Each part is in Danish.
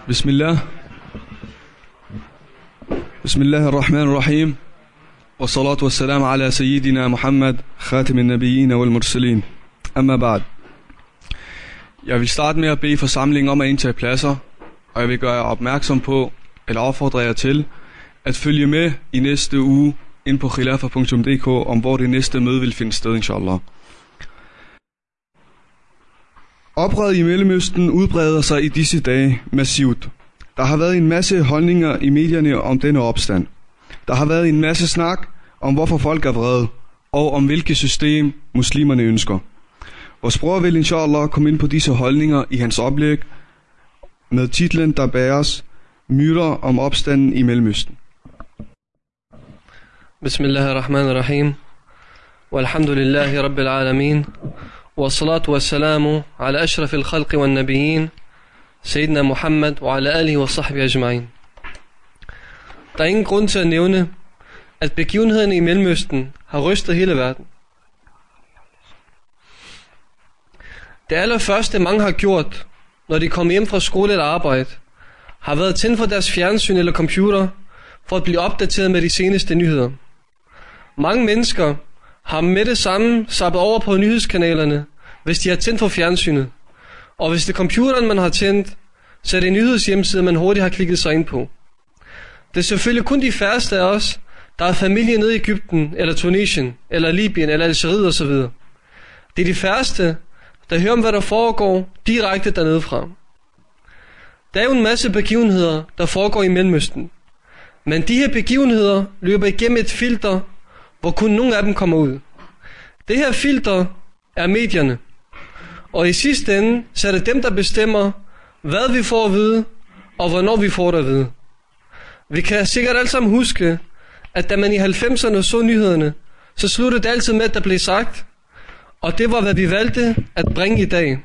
Bismillah. Bismillahirrahmanirrahim. Wa salatu wa salam ala sayyidina Muhammad, khatimin nabiyyin wal mursalin. Amma ba'd. Jeg vil starte med at bede forsamlingen om at indtage pladser, og jeg vil gøre jer opmærksom på, eller opfordre jer til, at følge med i næste uge ind på khilafa.dk om hvor det næste møde vil finde sted, inshallah. Oprøret i Mellemøsten udbreder sig i disse dage massivt. Der har været en masse holdninger i medierne om denne opstand. Der har været en masse snak om hvorfor folk er vrede, og om hvilket system muslimerne ønsker. Vores bror vil inshallah komme ind på disse holdninger i hans oplæg med titlen, der bæres myter om opstanden i Mellemøsten. Bismillahirrahmanirrahim. Walhamdulillahi rabbil alamin. Wassalatu wassalamu ala ashrafil khalqi wan nabiyyin. Sayyidina Muhammad wa ala alihi wa sahbihi ajma'in. Der er ingen grund til at nævne, at begivenhederne i Mellemøsten har rystet hele verden. Det allerførste mange har gjort, når de kommer hjem fra skole eller arbejde, har været tændt for deres fjernsyn eller computer for at blive opdateret med de seneste nyheder. Mange mennesker har med det samme zappet over på nyhedskanalerne, hvis de har tændt for fjernsynet. Og hvis det er computeren, man har tændt, så er det nyhedshjemmesider, man hurtigt har klikket sig ind på. Det er selvfølgelig kun de færreste af os, der er familie nede i Egypten, eller Tunesien, eller Libyen, eller Algeriet osv. Det er de færreste, der hører om, hvad der foregår direkte dernede fra. Der er jo en masse begivenheder, der foregår i Mellemøsten. Men de her begivenheder løber igennem et filter, hvor kun nogle af dem kommer ud. Det her filter er medierne. Og i sidste ende, så er det dem, der bestemmer, hvad vi får at vide, og hvornår vi får det at vide. Vi kan sikkert alle sammen huske, at da man i 90'erne så nyhederne, så sluttede det altid med, at der blev sagt, og det var, hvad vi valgte at bringe i dag.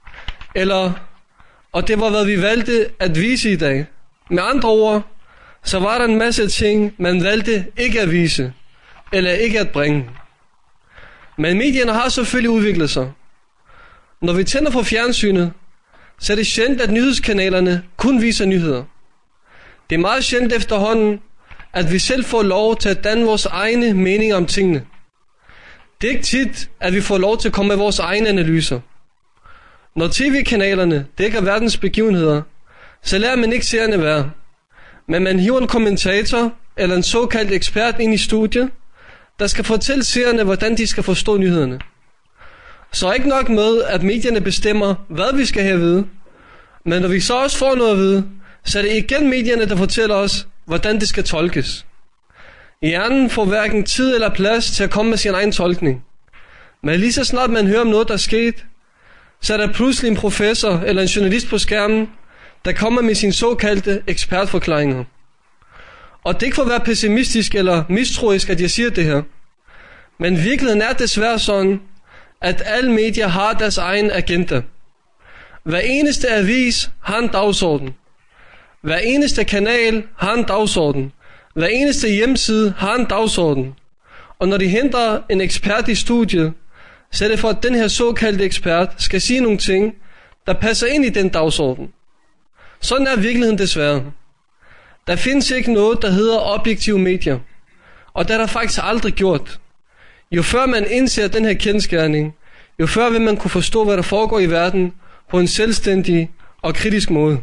Og det var, hvad vi valgte at vise i dag. Med andre ord, så var der en masse ting, man valgte ikke at vise, eller ikke at bringe. Men medierne har selvfølgelig udviklet sig. Når vi tænder for fjernsynet, så er det sjældent, at nyhedskanalerne kun viser nyheder. Det er meget sjældent efterhånden, at vi selv får lov til at danne vores egne meninger om tingene. Det er ikke tit, at vi får lov til at komme med vores egne analyser. Når tv-kanalerne dækker verdens begivenheder, så lærer man ikke seerne være. Men man hiver en kommentator eller en såkaldt ekspert ind i studiet, der skal fortælle seerne, hvordan de skal forstå nyhederne. Så ikke nok med, at medierne bestemmer, hvad vi skal have at vide, men når vi så også får noget at vide, så er det igen medierne, der fortæller os, hvordan det skal tolkes. Hjernen får hverken tid eller plads til at komme med sin egen tolkning. Men lige så snart man hører om noget, der er sket, så er der pludselig en professor eller en journalist på skærmen, der kommer med sine såkaldte ekspertforklaringer. Og det er ikke for at være pessimistisk eller mistroisk, at jeg siger det her. Men virkeligheden er desværre sådan, at alle medier har deres egen agenda. Hver eneste avis har en dagsorden. Hver eneste kanal har en dagsorden. Hver eneste hjemmeside har en dagsorden. Og når de henter en ekspert i studiet, så er det for, at den her såkaldte ekspert skal sige nogle ting, der passer ind i den dagsorden. Sådan er virkeligheden desværre. Der findes ikke noget, der hedder objektive medier. Og det er der faktisk aldrig gjort. Jo før man indser den her kendsgerning, jo før vil man kunne forstå, hvad der foregår i verden på en selvstændig og kritisk måde.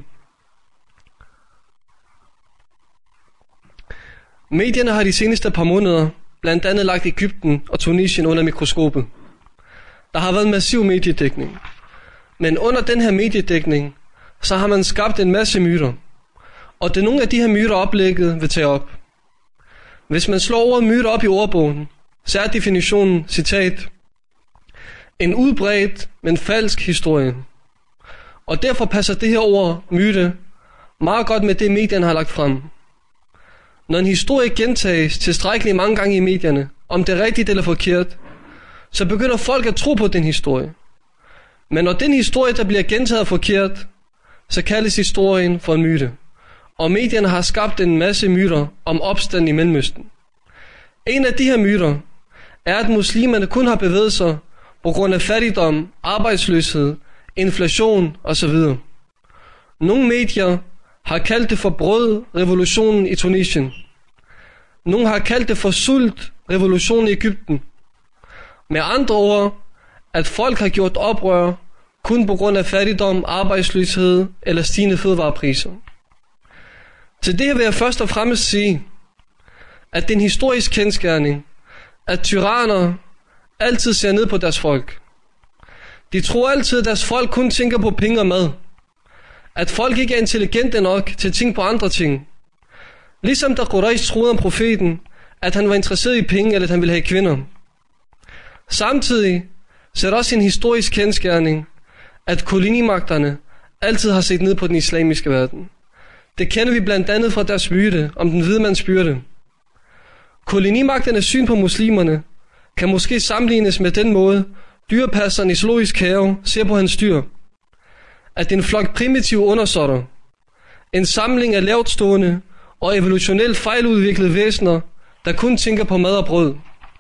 Medierne har de seneste par måneder blandt andet lagt Egypten og Tunesien under mikroskopet. Der har været en massiv mediedækning. Men under den her mediedækning, så har man skabt en masse myter. Og det er nogle af de her myter, oplægget vil tage op. Hvis man slår ordet myter op i ordbogen, så er definitionen, citat, en udbredt, men falsk historie. Og derfor passer det her ord, myte, meget godt med det, medierne har lagt frem. Når en historie gentages tilstrækkeligt mange gange i medierne, om det er rigtigt eller forkert, så begynder folk at tro på den historie. Men når den historie, der bliver gentaget forkert, så kaldes historien for en myte. Og medierne har skabt en masse myter om opstand i Mellemøsten. En af de her myter er, at muslimerne kun har bevæget sig på grund af fattigdom, arbejdsløshed, inflation osv. Nogle medier har kaldt det for brødrevolutionen i Tunesien. Nogle har kaldt det for sultrevolutionen i Egypten. Med andre ord, at folk har gjort oprør kun på grund af fattigdom, arbejdsløshed eller stigende fødevarepriser. Til det her vil jeg først og fremmest sige, at det er en historisk kendsgerning, at tyranner altid ser ned på deres folk. De tror altid, at deres folk kun tænker på penge og mad. At folk ikke er intelligente nok til at tænke på andre ting. Ligesom da Quraysh troede om profeten, at han var interesseret i penge, eller at han ville have kvinder. Samtidig så er det også en historisk kendsgerning, at kolonimagterne altid har set ned på den islamiske verden. Det kender vi blandt andet fra deres myte om den hvide mands byrde. Kolonimagternes syn på muslimerne kan måske sammenlignes med den måde, dyrepasseren i zoologisk have ser på hans dyr. At det er en flok primitive undersåtter, en samling af lavtstående og evolutionelt fejludviklede væsener, der kun tænker på mad og brød.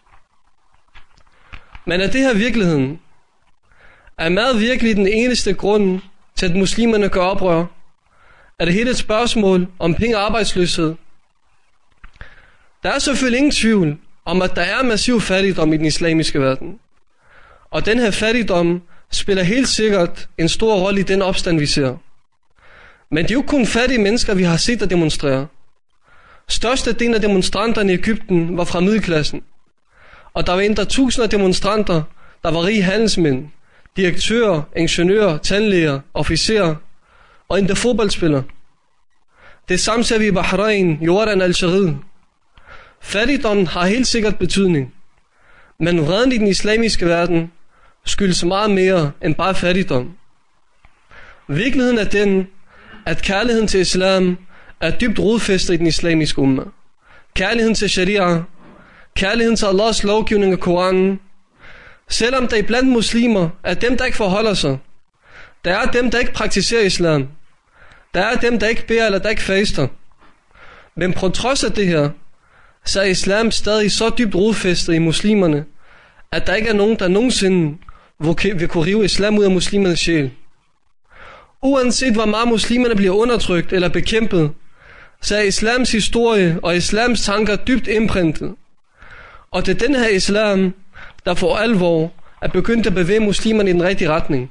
Men er det her virkeligheden? Er mad virkelig den eneste grund til, at muslimerne gør oprør? Er det hele et spørgsmål om penge og arbejdsløshed? Der er selvfølgelig ingen tvivl om, at der er massiv fattigdom i den islamiske verden. Og den her fattigdom spiller helt sikkert en stor rolle i den opstand, vi ser. Men det er jo kun fattige mennesker, vi har set der demonstrere. Størstedelen af demonstranterne i Egypten var fra middelklassen. Og der var endda tusinder af demonstranter, der var rige handelsmænd, direktører, ingeniører, tandlæger, officerer og endda fodboldspillere. Det samme ser vi i Bahrain, Jordan og Algeriet. Fattigdommen har helt sikkert betydning. Men vreden i den islamiske verden skyldes meget mere end bare fattigdom. Virkeligheden er den, at kærligheden til islam er dybt rodfæstet i den islamiske umma. Kærligheden til sharia, kærligheden til Allahs lovgivning og Koranen. Selvom der iblandt muslimer er dem, der ikke forholder sig. Der er dem, der ikke praktiserer islam. Der er dem, der ikke beder eller der ikke faster. Men på trods af det her, så er islam stadig så dybt rodfæstet i muslimerne, at der ikke er nogen, der nogensinde vil kunne rive islam ud af muslimernes sjæl. Uanset hvor meget muslimerne bliver undertrykt eller bekæmpet, så er islams historie og islams tanker dybt imprintet. Og det er den her islam, der for alvor er begyndt at bevæge muslimerne i den rigtige retning.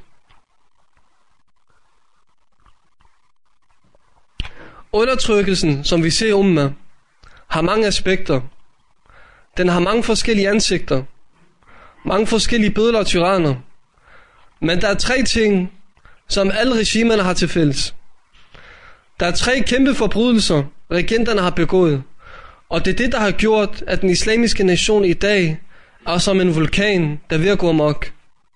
Undertrykkelsen, som vi ser i umma, har mange aspekter. Den har mange forskellige ansigter, mange forskellige bødler og tyranner. Men der er 3 ting, som alle regimerne har til fælles. Der er 3 kæmpe forbrydelser, regenterne har begået. Og det er det, der har gjort, at den islamiske nation i dag er som en vulkan, der er ved at gå amok.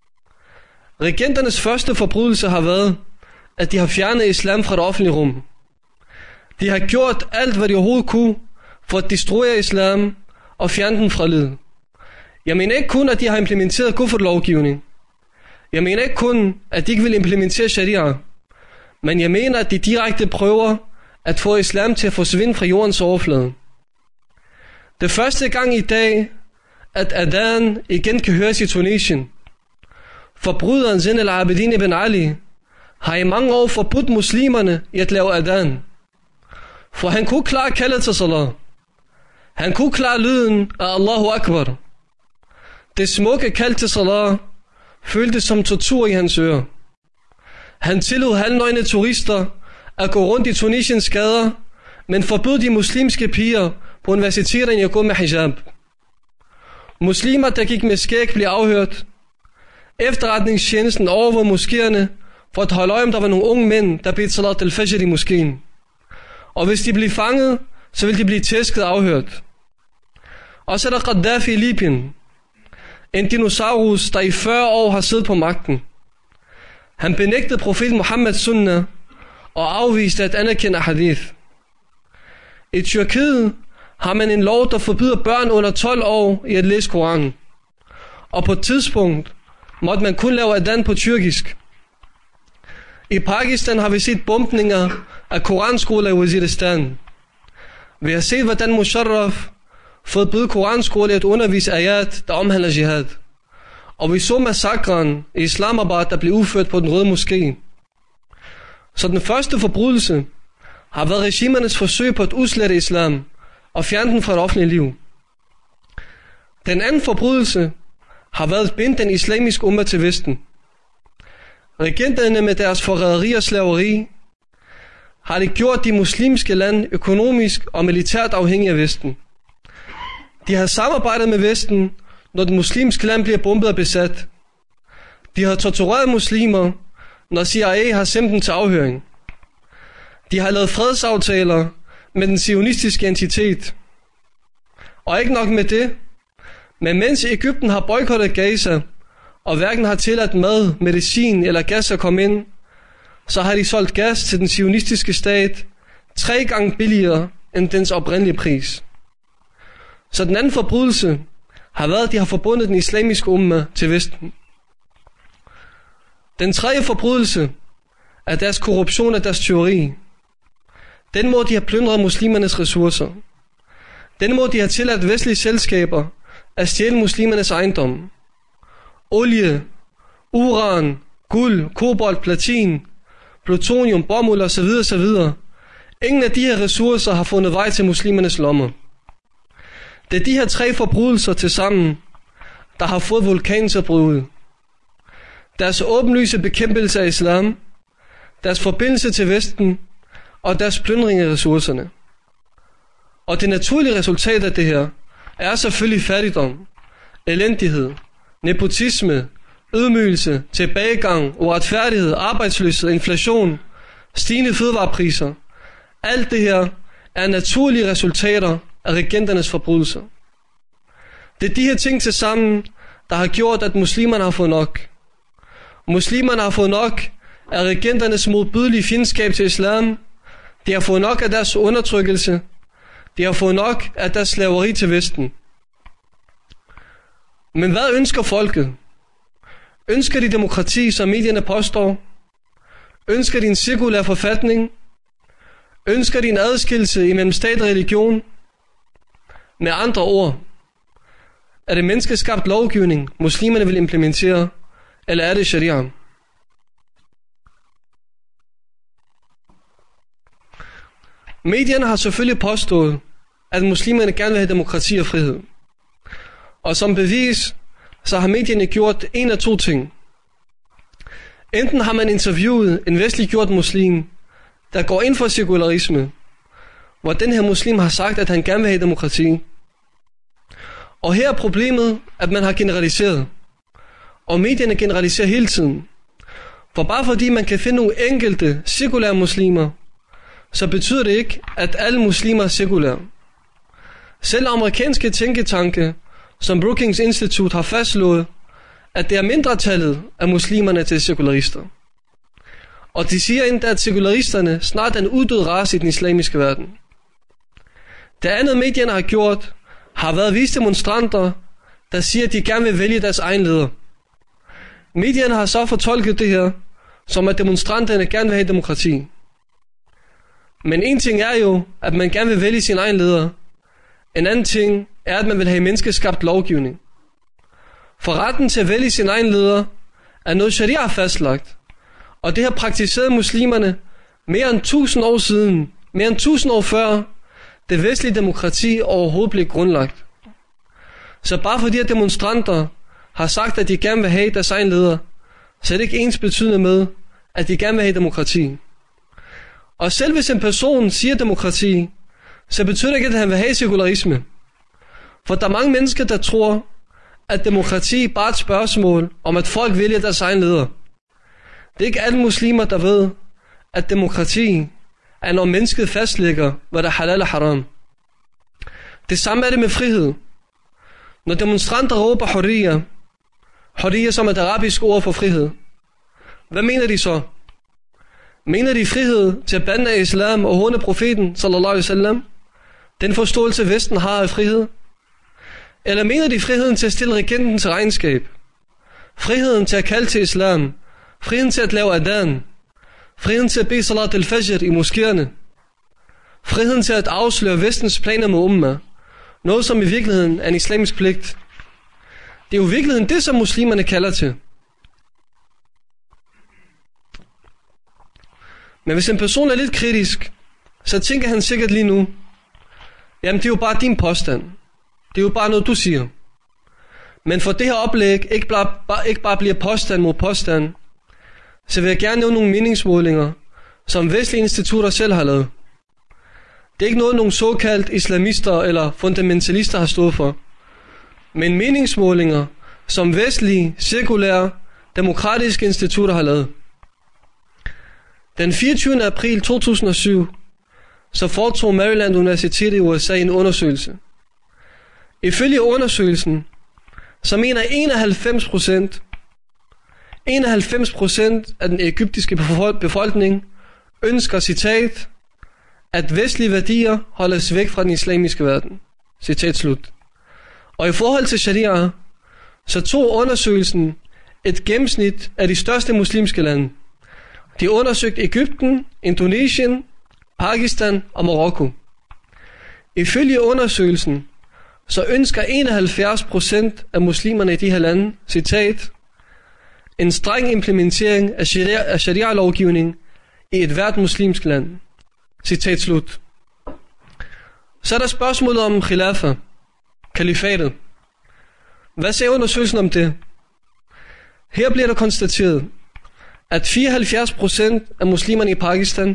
Regenternes første forbrydelse har været, at de har fjernet islam fra det offentlige rum. De har gjort alt, hvad de overhovedet kunne, for at destruere islam og fjerne den fra livet. Jeg mener ikke kun, at de har implementeret kufr-lovgivning. Jeg mener ikke kun, at de ikke vil implementere sharia. Men jeg mener, at de direkte prøver at få islam til at forsvinde fra jordens overflade. Det er første gang i dag, at adhan igen kan høres i Tunesien. Forbryderen Zain al-Abidin ibn Ali har i mange år forbudt muslimerne i at lave adhan. For han kunne klare kaldet til salat. Han kunne klare lyden af Allahu Akbar. Det smukke kald til salat føltes som tortur i hans ører. Han tillod halvnøgne turister at gå rundt i Tunesiens gader, men forbød de muslimske piger på universiteterne at gå med hijab. Muslimer, der gik med skæg, blev afhørt. Efterretningstjenesten overvågede moskéerne for at holde øje, om der var nogle unge mænd, der bed salat al-fajr i moskeen. Og hvis de blev fanget, så ville de blive tæsket og afhørt. Og så er der Gaddafi i Libyen. En dinosaurus, der i 40 år har siddet på magten. Han benægtede profeten Muhammeds sunnah og afviste at anerkende hadith. I Tyrkiet har man en lov, der forbyder børn under 12 år i at læse Koranen. Og på et tidspunkt måtte man kun lave adhan på tyrkisk. I Pakistan har vi set bombninger af koranskoler i Waziristan. Vi har set, hvordan Musharraf forbød koranskoler at undervise ayat, der omhandler jihad. Og vi så massakren i Islamabad, der blev udført på den røde moské. Så den første forbrydelse har været regimernes forsøg på at udslette islam og fjerne den fra det offentlige liv. Den anden forbrydelse har været at binde den islamiske umma til Vesten. Regenterne med deres forræderi og slaveri har det gjort de muslimske lande økonomisk og militært afhængige af Vesten. De har samarbejdet med Vesten, når det muslimske land bliver bombet og besat. De har tortureret muslimer, når CIA har sendt dem til afhøring. De har lavet fredsaftaler med den zionistiske entitet. Og ikke nok med det, men mens Egypten har boykottet Gaza, og hverken har tilladt mad, medicin eller gas at komme ind, så har de solgt gas til den zionistiske stat 3 gange billigere end dens oprindelige pris. Så den anden forbrydelse har været, at de har forbundet den islamiske umma til Vesten. Den tredje forbrydelse er deres korruption og deres tyveri. Den måde, de har plyndret muslimernes ressourcer. Den måde, de har tilladt vestlige selskaber at stjæle muslimernes ejendom. Olie, uran, guld, kobolt, platin, plutonium, bomuld osv. Ingen af de her ressourcer har fundet vej til muslimernes lommer. Det er de her 3 forbrydelser til sammen, der har fået vulkanen til at bryde ud. Deres åbenlyse bekæmpelse af islam, deres forbindelse til Vesten og deres plyndring af ressourcerne. Og det naturlige resultat af det her er selvfølgelig fattigdom, elendighed, nepotisme, ydmygelse, tilbagegang, uretfærdighed, arbejdsløshed, inflation, stigende fødevarepriser. Alt det her er naturlige resultater af regenternes forbrydelser. Det er de her ting til sammen, der har gjort, at muslimerne har fået nok. Muslimerne har fået nok af regenternes modbydelige fjendskab til islam. De har fået nok af deres undertrykkelse. De har fået nok af deres slaveri til Vesten. Men hvad ønsker folket? Ønsker de demokrati, som medierne påstår? Ønsker de en sekulær forfatning? Ønsker de en adskillelse imellem stat og religion? Med andre ord, er det menneskeskabt lovgivning, muslimerne vil implementere, eller er det sharia? Medierne har selvfølgelig påstået, at muslimerne gerne vil have demokrati og frihed. Og som bevis, så har medierne gjort en af 2 ting. Enten har man interviewet en vestliggjort muslim, der går ind for sekularisme, hvor den her muslim har sagt, at han gerne vil have demokrati. Og her er problemet, at man har generaliseret. Og medierne generaliserer hele tiden. For bare fordi man kan finde nogle enkelte sekulære muslimer, så betyder det ikke, at alle muslimer er sekulære. Selv amerikanske tænketanke, som Brookings Institute, har fastslået, at det er mindretallet af muslimerne til sekularister. Og de siger endda, at sekularisterne snart er en uddød race i den islamiske verden. Det andet medierne har gjort, har været vist demonstranter, der siger, at de gerne vil vælge deres egen leder. Medierne har så fortolket det her, som at demonstranterne gerne vil have demokrati. Men en ting er jo, at man gerne vil vælge sin egen leder. En anden ting er, at man vil have menneskeskabt lovgivning. For retten til at vælge sin egen leder er noget sharia fastlagt. Og det har praktiseret muslimerne mere end 1000 år siden, mere end 1000 år før det vestlige demokrati overhovedet blev grundlagt. Så bare fordi at demonstranter har sagt, at de gerne vil have deres egen leder, så er det ikke ens betydende med, at de gerne vil have demokrati. Og selv hvis en person siger demokrati, så betyder det ikke, at han vil have sekularisme. For der er mange mennesker, der tror, at demokrati bare er et spørgsmål om, at folk vælger deres egen leder. Det er ikke alle muslimer, der ved, at demokrati er, når mennesket fastlægger, hvad der er halal og haram. Det samme er det med frihed. Når demonstranter råber hurriya, hurriya som er et arabisk ord for frihed, hvad mener de så? Mener de frihed til at bande af islam og håne profeten, sallallahu alaihi wasallam? Den forståelse Vesten har af frihed? Eller mener de friheden til at stille regenten til regnskab? Friheden til at kalde til islam? Friheden til at lave adhan? Friheden til at bede salat al-fajr i moskéerne? Friheden til at afsløre Vestens planer med umma? Noget som i virkeligheden er en islamisk pligt. Det er jo i virkeligheden det, som muslimerne kalder til. Men hvis en person er lidt kritisk, så tænker han sikkert lige nu, jamen det er jo bare din påstand. Det er jo bare noget, du siger. Men for det her oplæg ikke bare bliver påstand mod påstand, så vil jeg gerne nævne nogle meningsmålinger, som vestlige institutter selv har lavet. Det er ikke noget, nogle såkaldt islamister eller fundamentalister har stået for, men meningsmålinger, som vestlige, sekulære, demokratiske institutter har lavet. Den 24. april 2007, så foretog Maryland Universitet i USA en undersøgelse. Ifølge undersøgelsen, så mener 91% af den egyptiske befolkning ønsker, citat, at vestlige værdier holdes væk fra den islamiske verden. Citat slut. Og i forhold til sharia, så tog undersøgelsen et gennemsnit af de største muslimske lande. De undersøgte Egypten, Indonesien, Pakistan og Marokko. Ifølge undersøgelsen, så ønsker 71% af muslimerne i de her lande, citat, en streng implementering af sharia-lovgivning i et hvert muslimsk land. Citat slut. Så er der spørgsmålet om khilafa, kalifatet. Hvad siger undersøgelsen om det? Her bliver der konstateret, at 74% af muslimerne i Pakistan,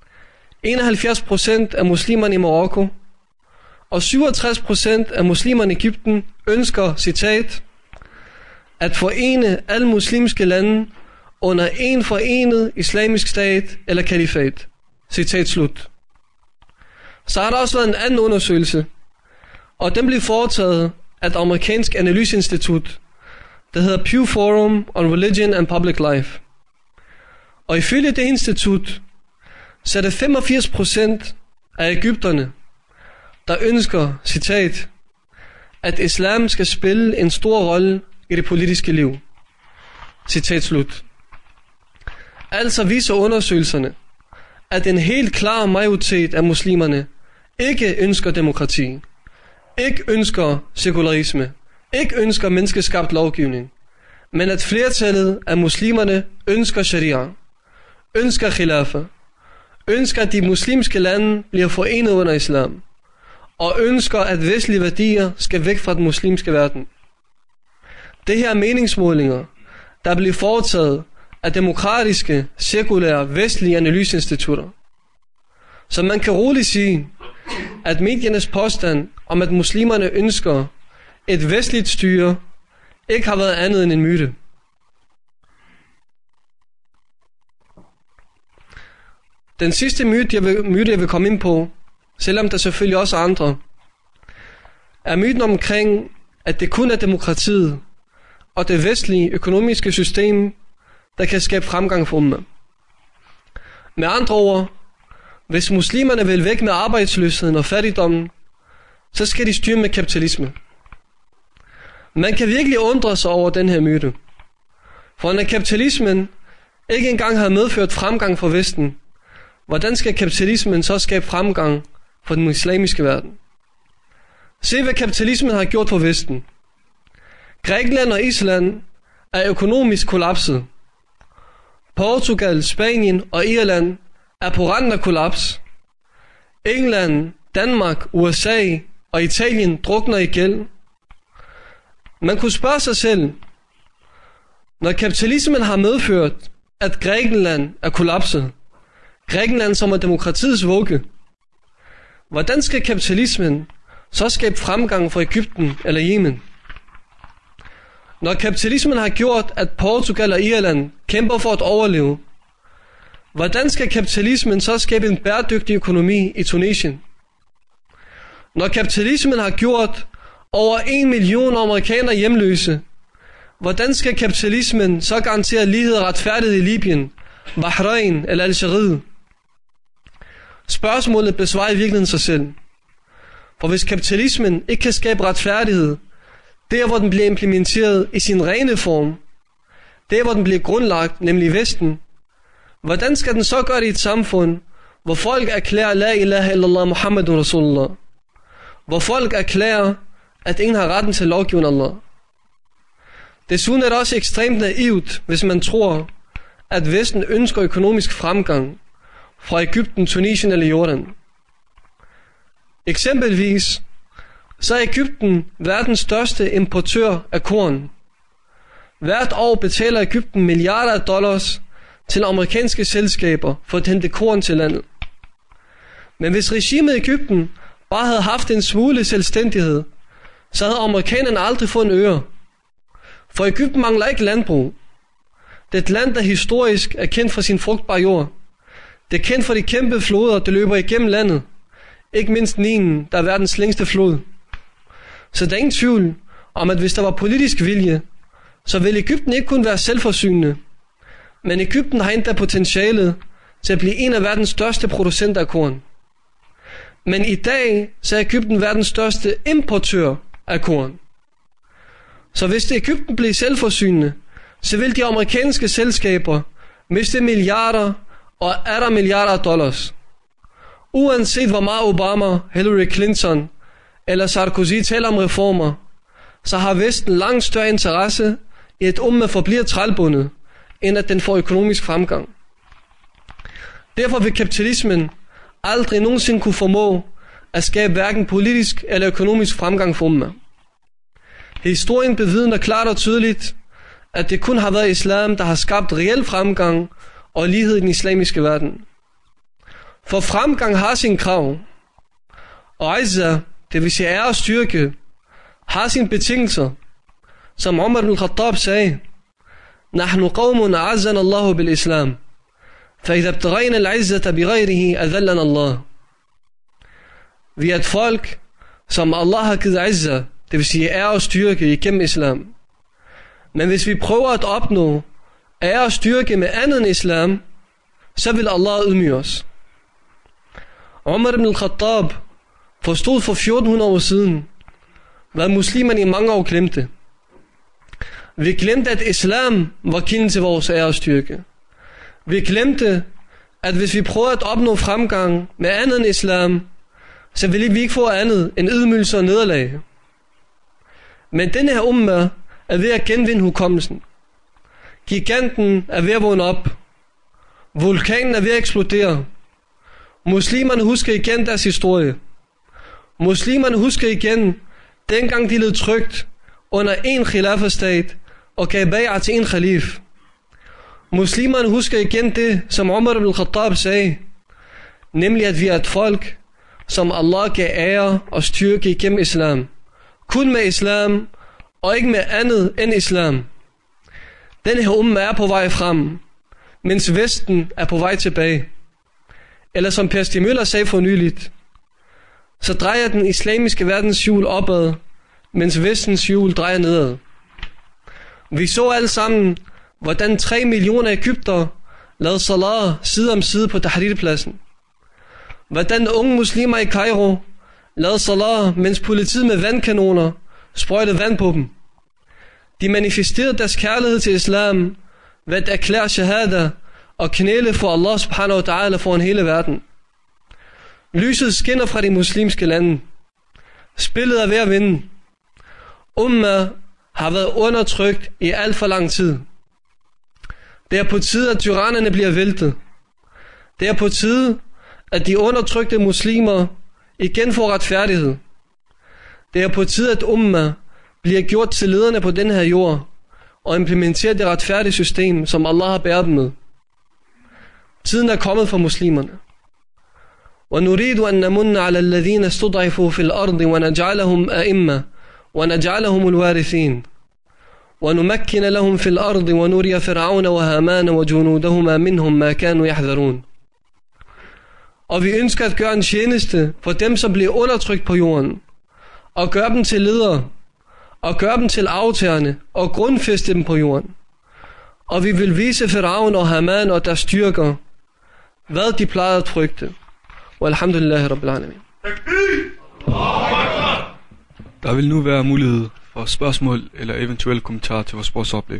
71% af muslimerne i Marokko og 67% af muslimerne i Egypten ønsker, citat, at forene alle muslimske lande under en forenet islamisk stat eller kalifat. Citat slut. Så har der også været en anden undersøgelse, og den blev foretaget af et amerikansk analyseinstitut, der hedder Pew Forum on Religion and Public Life. Og ifølge det institut, så er det 85% af egypterne, der ønsker, citat, at islam skal spille en stor rolle i det politiske liv. Citat slut. Altså viser undersøgelserne, at en helt klar majoritet af muslimerne ikke ønsker demokrati, ikke ønsker sekularisme, ikke ønsker menneskeskabt lovgivning, men at flertallet af muslimerne ønsker sharia, ønsker khilafa, ønsker at de muslimske lande bliver forenet under islam, og ønsker at vestlige værdier skal væk fra den muslimske verden. Det her er meningsmålinger, der bliver foretaget af demokratiske, sekulære, vestlige analyseinstitutter. Så man kan roligt sige, at mediernes påstand om, at muslimerne ønsker et vestligt styre, ikke har været andet end en myte. Den sidste myte, jeg vil komme ind på, selvom der selvfølgelig også er andre, er myten omkring, at det kun er demokratiet og det vestlige økonomiske system, der kan skabe fremgang for umma. Med andre ord, hvis muslimerne vil væk med arbejdsløsheden og fattigdommen, så skal de styre med kapitalisme. Man kan virkelig undre sig over den her myte. For når kapitalismen ikke engang har medført fremgang for Vesten, hvordan skal kapitalismen så skabe fremgang for den islamiske verden? Se hvad kapitalismen har gjort for Vesten. Grækenland og Island er økonomisk kollapset. Portugal, Spanien og Irland er på randen af kollaps. England, Danmark, USA og Italien drukner i gæld. Man kunne spørge sig selv, når kapitalismen har medført, at Grækenland er kollapset, Grækenland som er demokratiets vugge, hvordan skal kapitalismen så skabe fremgang for Egypten eller Yemen? Når kapitalismen har gjort, at Portugal og Irland kæmper for at overleve, hvordan skal kapitalismen så skabe en bæredygtig økonomi i Tunesien? Når kapitalismen har gjort over 1 million amerikanere hjemløse, hvordan skal kapitalismen så garantere lighed og retfærdighed i Libyen, Bahrain eller Algeriet? Spørgsmålet besvarer i virkeligheden sig selv. For hvis kapitalismen ikke kan skabe retfærdighed, der hvor den bliver implementeret i sin rene form, der hvor den bliver grundlagt, nemlig Vesten, hvordan skal den så gøre det i et samfund, hvor folk erklærer La ilaha illallah Muhammadun Rasulullah, hvor folk erklærer, at ingen har retten til lovgivende Allah? Desuden er det også ekstremt naivt, hvis man tror, at Vesten ønsker økonomisk fremgang, fra Egypten, Tunesien eller Jordan. Eksempelvis så er Egypten verdens største importør af korn. Hvert år betaler Egypten milliarder af dollars til amerikanske selskaber for at hente korn til landet. Men hvis regimet i Egypten bare havde haft en smule selvstændighed, så havde amerikanerne aldrig fået en øre. For Egypten mangler ikke landbrug. Det er et land, der historisk er kendt for sin frugtbare jord. Det er kendt for de kæmpe floder, der løber igennem landet. Ikke mindst Nilen, der er verdens længste flod. Så der er ingen tvivl om, at hvis der var politisk vilje, så ville Egypten ikke kun være selvforsynende. Men Egypten har endda potentialet til at blive en af verdens største producenter af korn. Men i dag så er Egypten verdens største importør af korn. Så hvis Egypten bliver selvforsynende, så vil de amerikanske selskaber miste milliarder og 18 milliarder af dollars. Uanset hvor meget Obama, Hillary Clinton eller Sarkozy taler om reformer, så har Vesten langt større interesse i at forbliver trælbundet, end at den får økonomisk fremgang. Derfor vil kapitalismen aldrig nogensinde kunne formå at skabe hverken politisk eller økonomisk fremgang for umma. Historien bevidner klart og tydeligt, at det kun har været islam, der har skabt reel fremgang og lighed i den islamiske verden. For fremgang har sin krav, og izza, det vil sige ære og styrke, har sine betingelser. Som Umar ibn Khattab sagde, نحن قوم أعزنا الله بالإسلام فإذا ابتغينا العزة بغيره أذلنا الله. Vi er et folk, som Allah har givet izza, det vil sige ære og styrke igennem islam. Men hvis vi prøver at opnå ære og styrke med andet end islam, så vil Allah ydmyge os. Umar ibn Khattab forstod for 1400 år siden, hvad muslimerne i mange år glemte. Vi glemte, at islam var kilden til vores ære og styrke. Vi glemte, at hvis vi prøver at opnå fremgang med andet end islam, så ville vi ikke få andet end ydmygelse og nederlag. Men denne her umma er ved at genvinde hukommelsen. Giganten er ved at vågne op. Vulkanen er ved at eksplodere. Muslimerne husker igen deres historie. Muslimerne husker igen, dengang de led trygt under en khilafah-stat og gav bay'ah til en khalif. Muslimerne husker igen det, som Umar ibn Khattab sagde, nemlig at vi er et folk, som Allah gav ære og styrke igennem islam. Kun med islam, og ikke med andet end islam. Den her umma er på vej frem, mens Vesten er på vej tilbage. Eller som Per Stig Møller sagde for nyligt, så drejer den islamiske verdens hjul opad, mens Vestens hjul drejer nedad. Vi så alle sammen, hvordan 3 millioner egyptere lavede salat side om side på Tahrir-pladsen. Hvordan unge muslimer i Kairo lavede salat, mens politiet med vandkanoner sprøjtede vand på dem. De manifesterede deres kærlighed til islam ved at erklære shahada og knæle for Allah subhanahu wa ta'ala foran hele verden. Lyset skinner fra de muslimske lande. Spillet er ved at vinde. Umma har været undertrykt i alt for lang tid. Det er på tide, at tyrannerne bliver væltet. Det er på tide, at de undertrykte muslimer igen får retfærdighed. Det er på tide, at umma bliver gjort til lederne på den her jord og implementerer det retfærdige system, som Allah har bæret dem med. Tiden er kommet for muslimerne. وَنُرِيدُ أَن نَمُنَّ عَلَى الَّذِينَ اسْتُضْعِفُوا فِي الْأَرْضِ وَنَجْعَلَهُمْ أَئِمَّةً وَنَجْعَلَهُمُ الْوَارِثِينَ وَنُمَكِّنَ لَهُمْ فِي الْأَرْضِ وَنُرِيَ فِرْعَوْنَ وَهَامَانَ وَجُنُودَهُمَا مِنْهُمْ مَا كَانُوا يَحْذَرُونَ. Og vi ønsker at gøre en tjeneste for dem, som bliver undertrykt på jorden, og gøre dem til ledere, og gøre dem til aftagerne, og grundfæste dem på jorden. Og vi vil vise Firaun og Haman og deres styrker, hvad de plejede at frygte. Walhamdulillahi rabbil alamin. Der vil nu være mulighed for spørgsmål eller eventuelle kommentarer til vores sportsoplæg.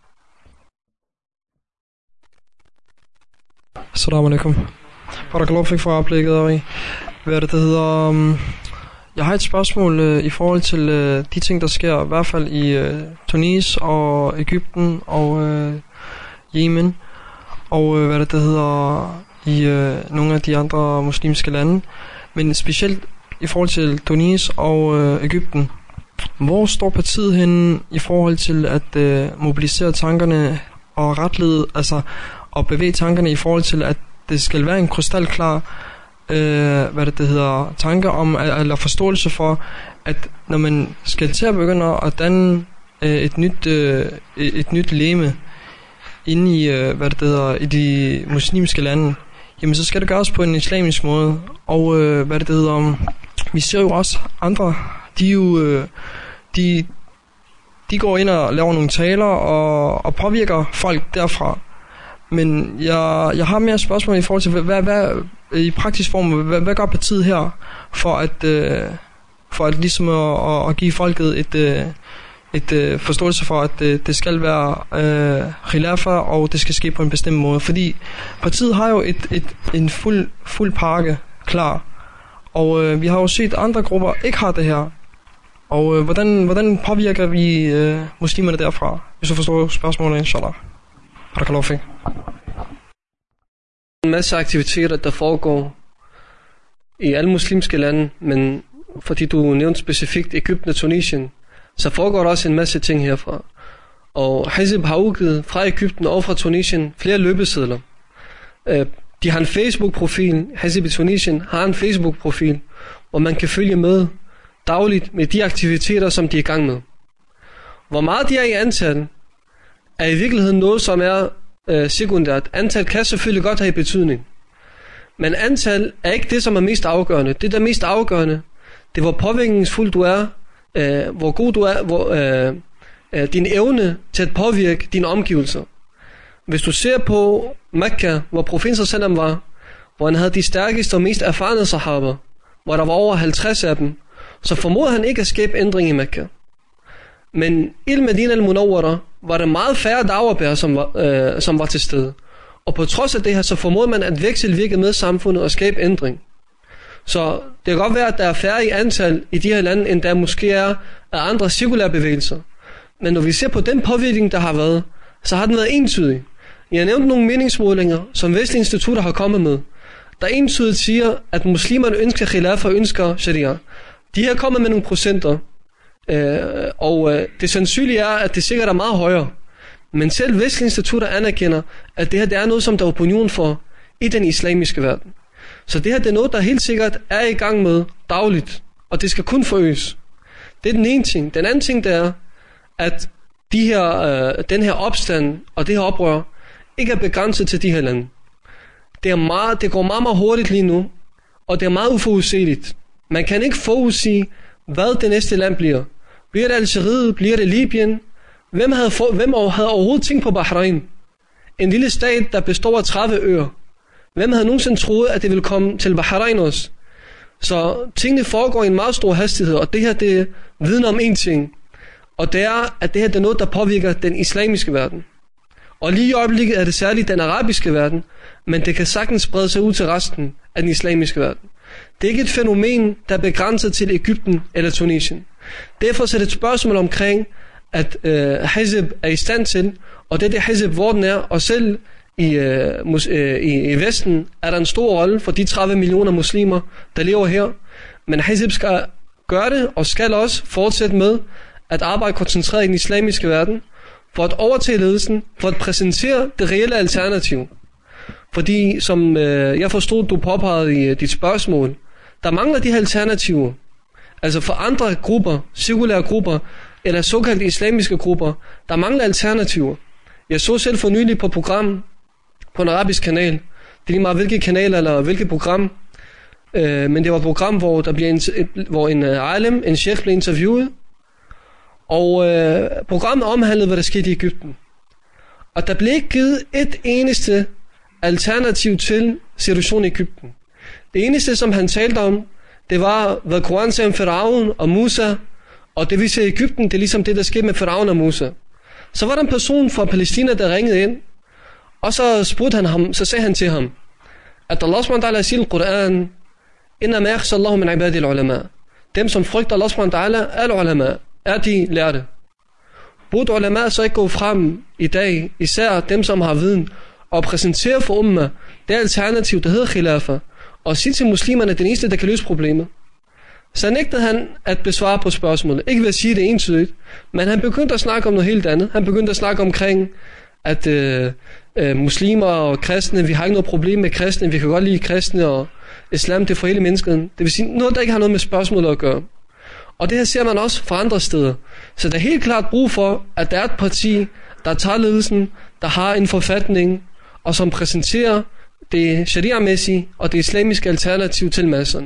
Assalamu alaikum. Barakallahu fik for oplægget, og hvad det hedder. Jeg har et spørgsmål i forhold til de ting, der sker, i hvert fald i Tunis og Egypten og Yemen. Og hvad det hedder, i nogle af de andre muslimske lande, men specielt i forhold til Tunis og Egypten. Hvor står partiet henne i forhold til at mobilisere tankerne og retlede, altså og bevæge tankerne i forhold til, at det skal være en krystalklar tanke om, eller forståelse for, at når man skal til at begynde at danne et nyt legeme inde i, i de muslimske lande, jamen så skal det gøres på en islamisk måde. Og vi ser jo også andre, de går ind og laver nogle taler og påvirker folk derfra. Men jeg har mere spørgsmål i forhold til, hvad i praktisk form, hvad gør partiet her for at ligesom at give folket et forståelse for, at det skal være khilafa, og det skal ske på en bestemt måde. Fordi partiet har jo en fuld pakke klar, og vi har jo set, at andre grupper ikke har det her. Og hvordan påvirker vi muslimerne derfra? Hvis du forstår spørgsmålet, inshallah. Barakallahu fik. En masse aktiviteter, der foregår i alle muslimske lande, men fordi du nævnte specifikt Egypten og Tunisien, så foregår der også en masse ting herfra. Og Hizb har udgivet fra Egypten og fra Tunisien flere løbesedler. De har en Facebook-profil. Hizb i Tunisien har en Facebook-profil, hvor man kan følge med dagligt med de aktiviteter, som de er i gang med. Hvor meget de er i antal, er i virkeligheden noget, som er sekundært. Antal kan selvfølgelig godt have betydning. Men antal er ikke det, som er mest afgørende. Det, der er mest afgørende, det er, hvor påvirkningsfuld du er, hvor god du er, din evne til at påvirke dine omgivelser. Hvis du ser på Mekka, hvor profeten sallam var, hvor han havde de stærkeste og mest erfarne sahaber, hvor der var over 50 af dem, så formodede han ikke at skabe ændring i Mekka. Men i Medina al-Munawwara var der meget færre da'wah-bærere, som var til stede. Og på trods af det her, så formodede man at vekselvirke med samfundet og skabe ændring. Så det kan godt være, at der er færre i antal i de her lande, end der måske er af andre cirkulære bevægelser. Men når vi ser på den påvirkning, der har været, så har den været entydig. Jeg har nævnt nogle meningsmålinger, som vestlige institutter har kommet med, der entydigt siger, at muslimerne ønsker khilafa og ønsker sharia. De her kommer med nogle procenter, og det sandsynlige er, at det sikkert er meget højere. Men selv vestlige institutter anerkender, at det her det er noget, som der er opinion for i den islamiske verden. Så det her det er noget, der helt sikkert er i gang med dagligt, og det skal kun forøges. Det er den ene ting. Den anden ting, det er, at den her opstand og det her oprør ikke er begrænset til de her lande. Det går meget, meget hurtigt lige nu, og det er meget uforudsigeligt. Man kan ikke forudsige, hvad det næste land bliver. Bliver det Algeriet? Bliver det Libyen? Hvem havde overhovedet tænkt på Bahrain? En lille stat, der består af 30 øer. Hvem havde nogensinde troet, at det ville komme til Bahrain også? Så tingene foregår i en meget stor hastighed, og det her det vidner om en ting. Og det er, at det her det er noget, der påvirker den islamiske verden. Og lige i øjeblikket er det særligt den arabiske verden, men det kan sagtens sprede sig ud til resten af den islamiske verden. Det er ikke et fænomen, der er begrænset til Egypten eller Tunisien. Derfor er det et spørgsmål omkring, at Hizb er i stand til, og det er det Hizb, hvor den er, og selv i Vesten er der en stor rolle for de 30 millioner muslimer, der lever her. Men Hizb skal gøre det, og skal også fortsætte med at arbejde koncentreret i den islamiske verden, for at overtage ledelsen, for at præsentere det reelle alternativ. Fordi, som jeg forstod, du påpegede i dit spørgsmål, der mangler de her alternativer. Altså for andre grupper, sekulære grupper, eller såkaldte islamiske grupper, der mangler alternativer. Jeg så selv for nylig på program, på en arabisk kanal. Det er lige meget hvilket kanal eller hvilket program. Men det var et program, hvor en alim, en sheikh, blev interviewet. Og programmet omhandlede, hvad der skete i Egypten. Og der blev ikke givet et eneste alternativ til situationen i Egypten. Det eneste, som han talte om, det var, hvad Koran sagde om Faraon og Musa. Og det vi ser i Egypten, det er ligesom det, der skete med Faraon og Musa. Så var der en person fra Palæstina, der ringede ind. Og så spurgte han ham, så sagde han til ham, at Allah s.w.t. siger i Koran, inna ma yakhsha Allahu min ibadi al-ulama. Dem, som frygter Allah s.w.t. al-ulama, er de lærte. Burde ulama så ikke gå frem i dag, især dem, som har viden, og præsentere for umma det alternativ, der hedder khilafa, og sige til muslimerne, den eneste, der kan løse problemet. Så nægtede han at besvare på spørgsmålet. Ikke ved at sige det entydigt, men han begyndte at snakke om noget helt andet. Han begyndte at snakke omkring, at muslimer og kristne, vi har ikke noget problem med kristne, vi kan godt lide kristne, og islam, det er for hele mennesket. Det vil sige noget, der ikke har noget med spørgsmålet at gøre. Og det her ser man også fra andre steder. Så der er helt klart brug for, at der er et parti, der tager ledelsen, der har en forfatning, og som præsenterer det sharia-mæssige og det islamiske alternativ til masserne.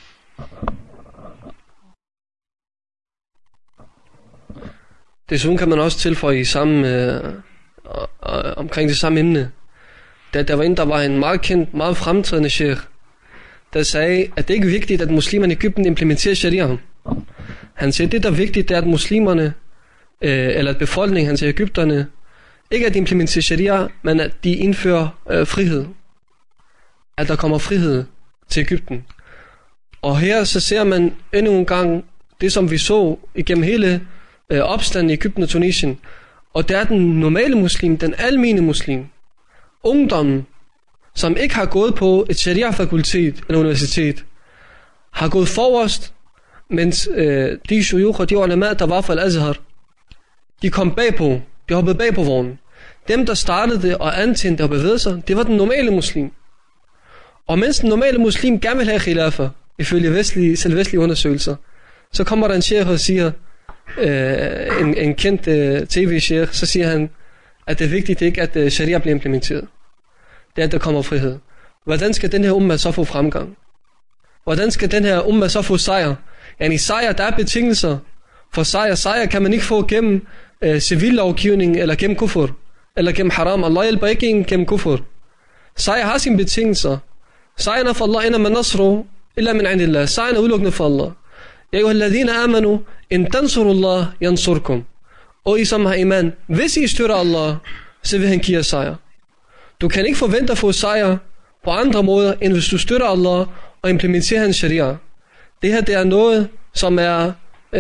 Desuden kan man også tilføje i omkring det samme emne. Der var en meget kendt, meget fremtrædende sheikh, der sagde, at det ikke er vigtigt, at muslimerne i Egypten implementerer sharia. Han siger, at det der er vigtigt, det er, at muslimerne, eller at befolkningen, han siger egypterne, ikke at implementere sharia, men at de indfører frihed. At der kommer frihed til Egypten. Og her så ser man endnu en gang det, som vi så igennem hele opstanden i Egypten og Tunesien. Og det er den normale muslim, den almene muslim, ungdommen, som ikke har gået på et sharia-fakultet eller universitet, har gået forrest, mens de shuyukh og de ulama, der var fra Al-Azhar, de kom bagpå, de hoppede bag på vognen. Dem, der startede det og antændte og bevægede sig, det var den normale muslim. Og mens den normale muslim gerne vil have khilafa, ifølge selvvestlige undersøgelser, så kommer der en sheikh og siger, en kendt tv-sheikh, så siger han, at det er vigtigt ikke, at sharia bliver implementeret. Det er, at der kommer frihed. Hvordan skal den her umma så få fremgang? Hvordan skal den her umma så få sejr? I sejr, der er betingelser for sejr. Sejr kan man ikke få gennem civillovgivning, eller gennem kufur, eller gennem haram. Allah hjælper ikke en gennem kufur. Sejr har sine betingelser. Sejren er for Allah, inna man nasru, illa min indillah. Sejren er udelukkende for Allah. Ya ayyuhalladhina amanu, in tansurullah yansurkum. Og I som har iman, hvis I støtter Allah, så vil han give jer sejr. Du kan ikke forvente at få sejr på andre måder, end hvis du støtter Allah og implementerer hans sharia. Det her, det er noget, som er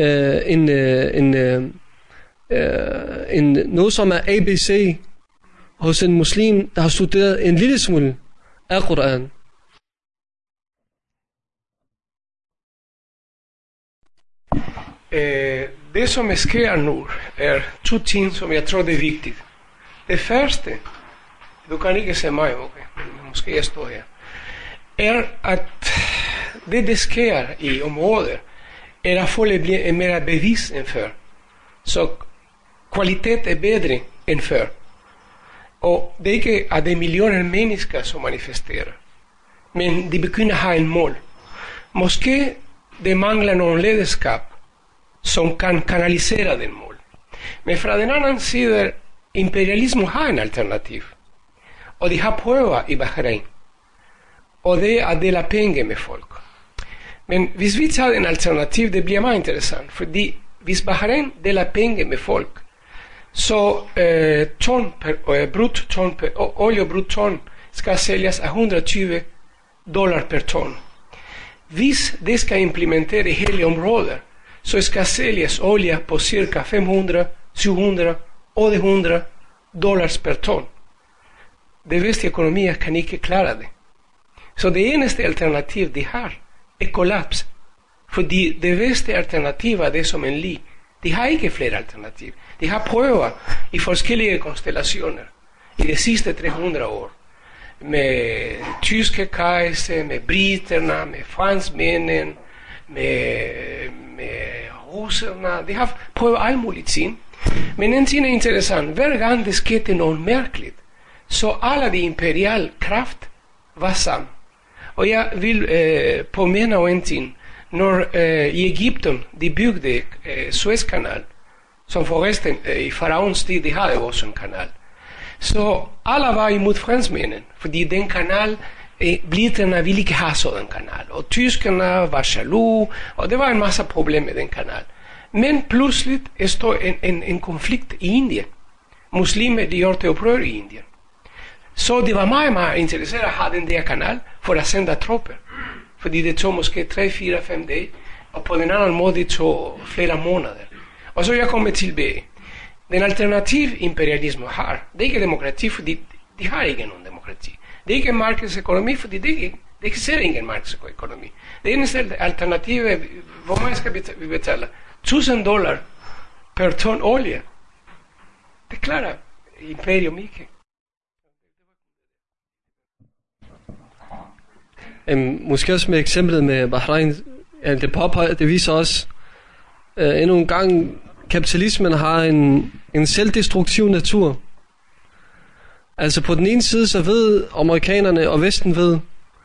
noget, som er ABC hos en muslim, der har studeret en lille smule af Koran. Det som sker nu er to ting, som jeg tror det er vigtigt. Det første, du kan ikke se mig, okay, men måske jeg står her, er at det sker i området, er at folk bliver mere bevidst end før. Så kvalitet er bedre end før. Og det er ikke, at det er millioner mennesker, som manifesterer, men de begynder at have en mål. Måske det mangler nogen lederskab, som kan kanalisere den mål. Men fra den anden side, imperialismen har en alternativ. Og de har prøver i Bahrain. Og det er at dele penge med folk. Men hvis vi tager en alternativ, det bliver meget interessant. Fordi hvis Bahrain deler penge med folk, så olie og brudt ton skal sælges af $120 per ton. Hvis det skal implementere i hele området, så skal sælges olie på cirka 500, 700, $800 per ton. De vestlige økonomier kan ikke klare det. Så det eneste alternativ de har er kollaps. Fordi det vestlige alternativ er det som en lig. De har ikke flere alternativ. De har prøver i forskellige konstellationer i de sidste 300 år. Med tyske kejser, med briterne, med franskmændene, med russerne. De har prøvet alle mulige ting. Men en ting er interessant. Hver gang det skete noget mærkeligt, så alle de imperiale kraft var sammen. Og jeg vil påminde om en ting. Når i Egypten de byggede Suezkanal, som forresten i faraons tid de havde også en kanal, så alle var imod franskmændene, fordi den kanal, briterne ville ikke have sådan en kanal, og tyskerne var jaloux, og det var en masse problemer med den kanal. Men pludselig stod en konflikt i Indien. Muslimer de gjorde oprør i Indien. Så de var meget, meget interesseret at have den der kanal for at sende tropper. Fordi det tog måske 3, 4, 5 dage, og på den anden måde det tog flere måneder. Og så jeg kommer tilbage. Den alternativ imperialisme har, det er ikke demokrati, fordi De har ikke nogen demokrati. Det er ikke markedsøkonomi, fordi det eksisterer ingen markedsøkonomi. Det eneste alternativ er, hvor meget skal vi betale? $1,000 per ton olie. Det klarer imperium ikke. Måske også med eksemplet med Bahrain, det viser også endnu en gang, kapitalismen har en selvdestruktiv natur. Altså på den ene side, så ved amerikanerne og Vesten ved,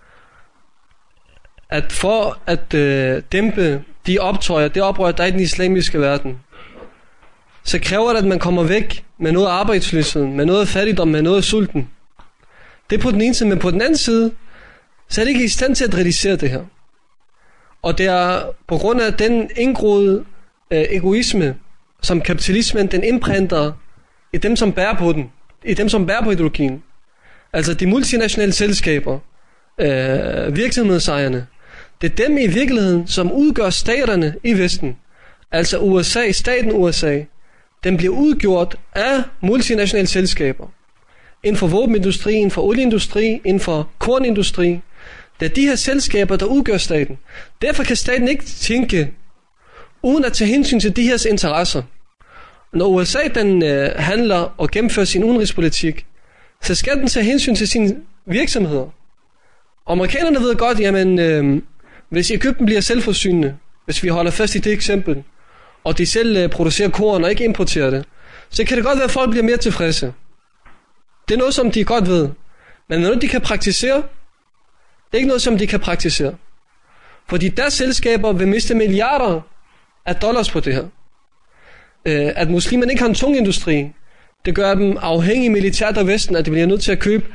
at for at dæmpe de oprør, der er i den islamiske verden, så kræver det, at man kommer væk med noget af arbejdsløsheden, med noget af fattigdom, med noget af sulten. Det er på den ene side, men på den anden side, så er det ikke i stand til at realisere det her. Og det er på grund af den indgroede egoisme, som kapitalismen den indprinter i dem, som bærer på den, i dem, som bærer på ideologien. Altså de multinationale selskaber, virksomhedsejerne, det er dem i virkeligheden, som udgør staterne i Vesten. Altså USA, staten USA, den bliver udgjort af multinationale selskaber. Inden for våbenindustri, inden for olieindustri, inden for kornindustri. Det er de her selskaber, der udgør staten. Derfor kan staten ikke tænke, uden at tage hensyn til de her interesser. Når USA den handler og gennemfører sin udenrigspolitik, så skal den tage hensyn til sine virksomheder. Amerikanerne ved godt, jamen, hvis Egypten bliver selvforsynende, hvis vi holder fast i det eksempel, og de selv producerer korn og ikke importerer det, så kan det godt være, at folk bliver mere tilfredse. Det er noget, som de godt ved. Men noget, de kan praktisere, det er ikke noget, som de kan praktisere. Fordi deres selskaber vil miste milliarder af dollars på det her. At muslimerne ikke har en tung industri, det gør dem afhængige militært af Vesten, at de bliver nødt til at købe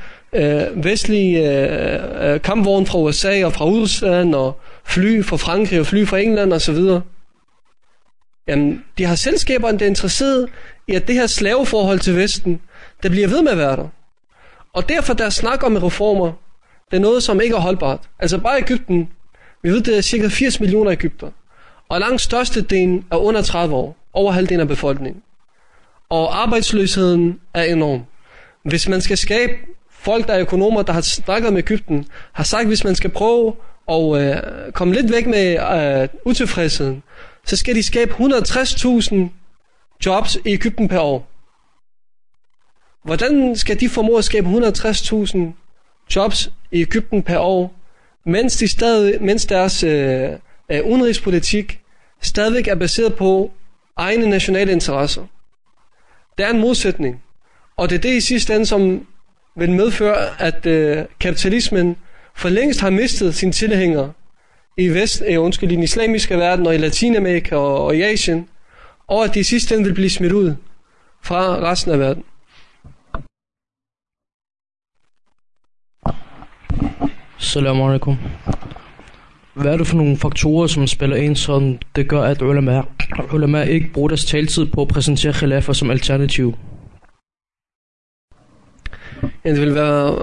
vestlige kampvogne fra USA og fra Rusland, og fly fra Frankrig og fly fra England osv. Jamen, de har selskaber, der er interesseret i, at det her slaveforhold til Vesten, det bliver ved med at være der. Og derfor der snak om reformer, det er noget, som ikke er holdbart. Altså bare Egypten, vi ved, det er cirka 80 millioner egypter, og langt størstedelen er under 30 år, over halvdelen af befolkningen. Og arbejdsløsheden er enorm. Hvis man skal skabe, folk der er økonomer, der har snakket med Egypten, har sagt, hvis man skal prøve at komme lidt væk med utilfredsheden, så skal de skabe 160.000 jobs i Egypten per år. Hvordan skal de formå at skabe 160.000 jobs i Egypten per år, mens deres udenrigspolitik stadigvæk er baseret på egne nationale interesser? Det er en modsætning, og det er det i sidste ende, som vil medføre, at kapitalismen for længst har mistet sine tilhængere i den islamiske verden og i Latinamerika og i Asien, og at de i sidste ende vil blive smidt ud fra resten af verden. Assalamu alaikum. Hvad er det for nogle faktorer, som spiller ind, som det gør, at ulama ikke bruger deres taletid på at præsentere khilafa som alternativ? Ja, det vil være,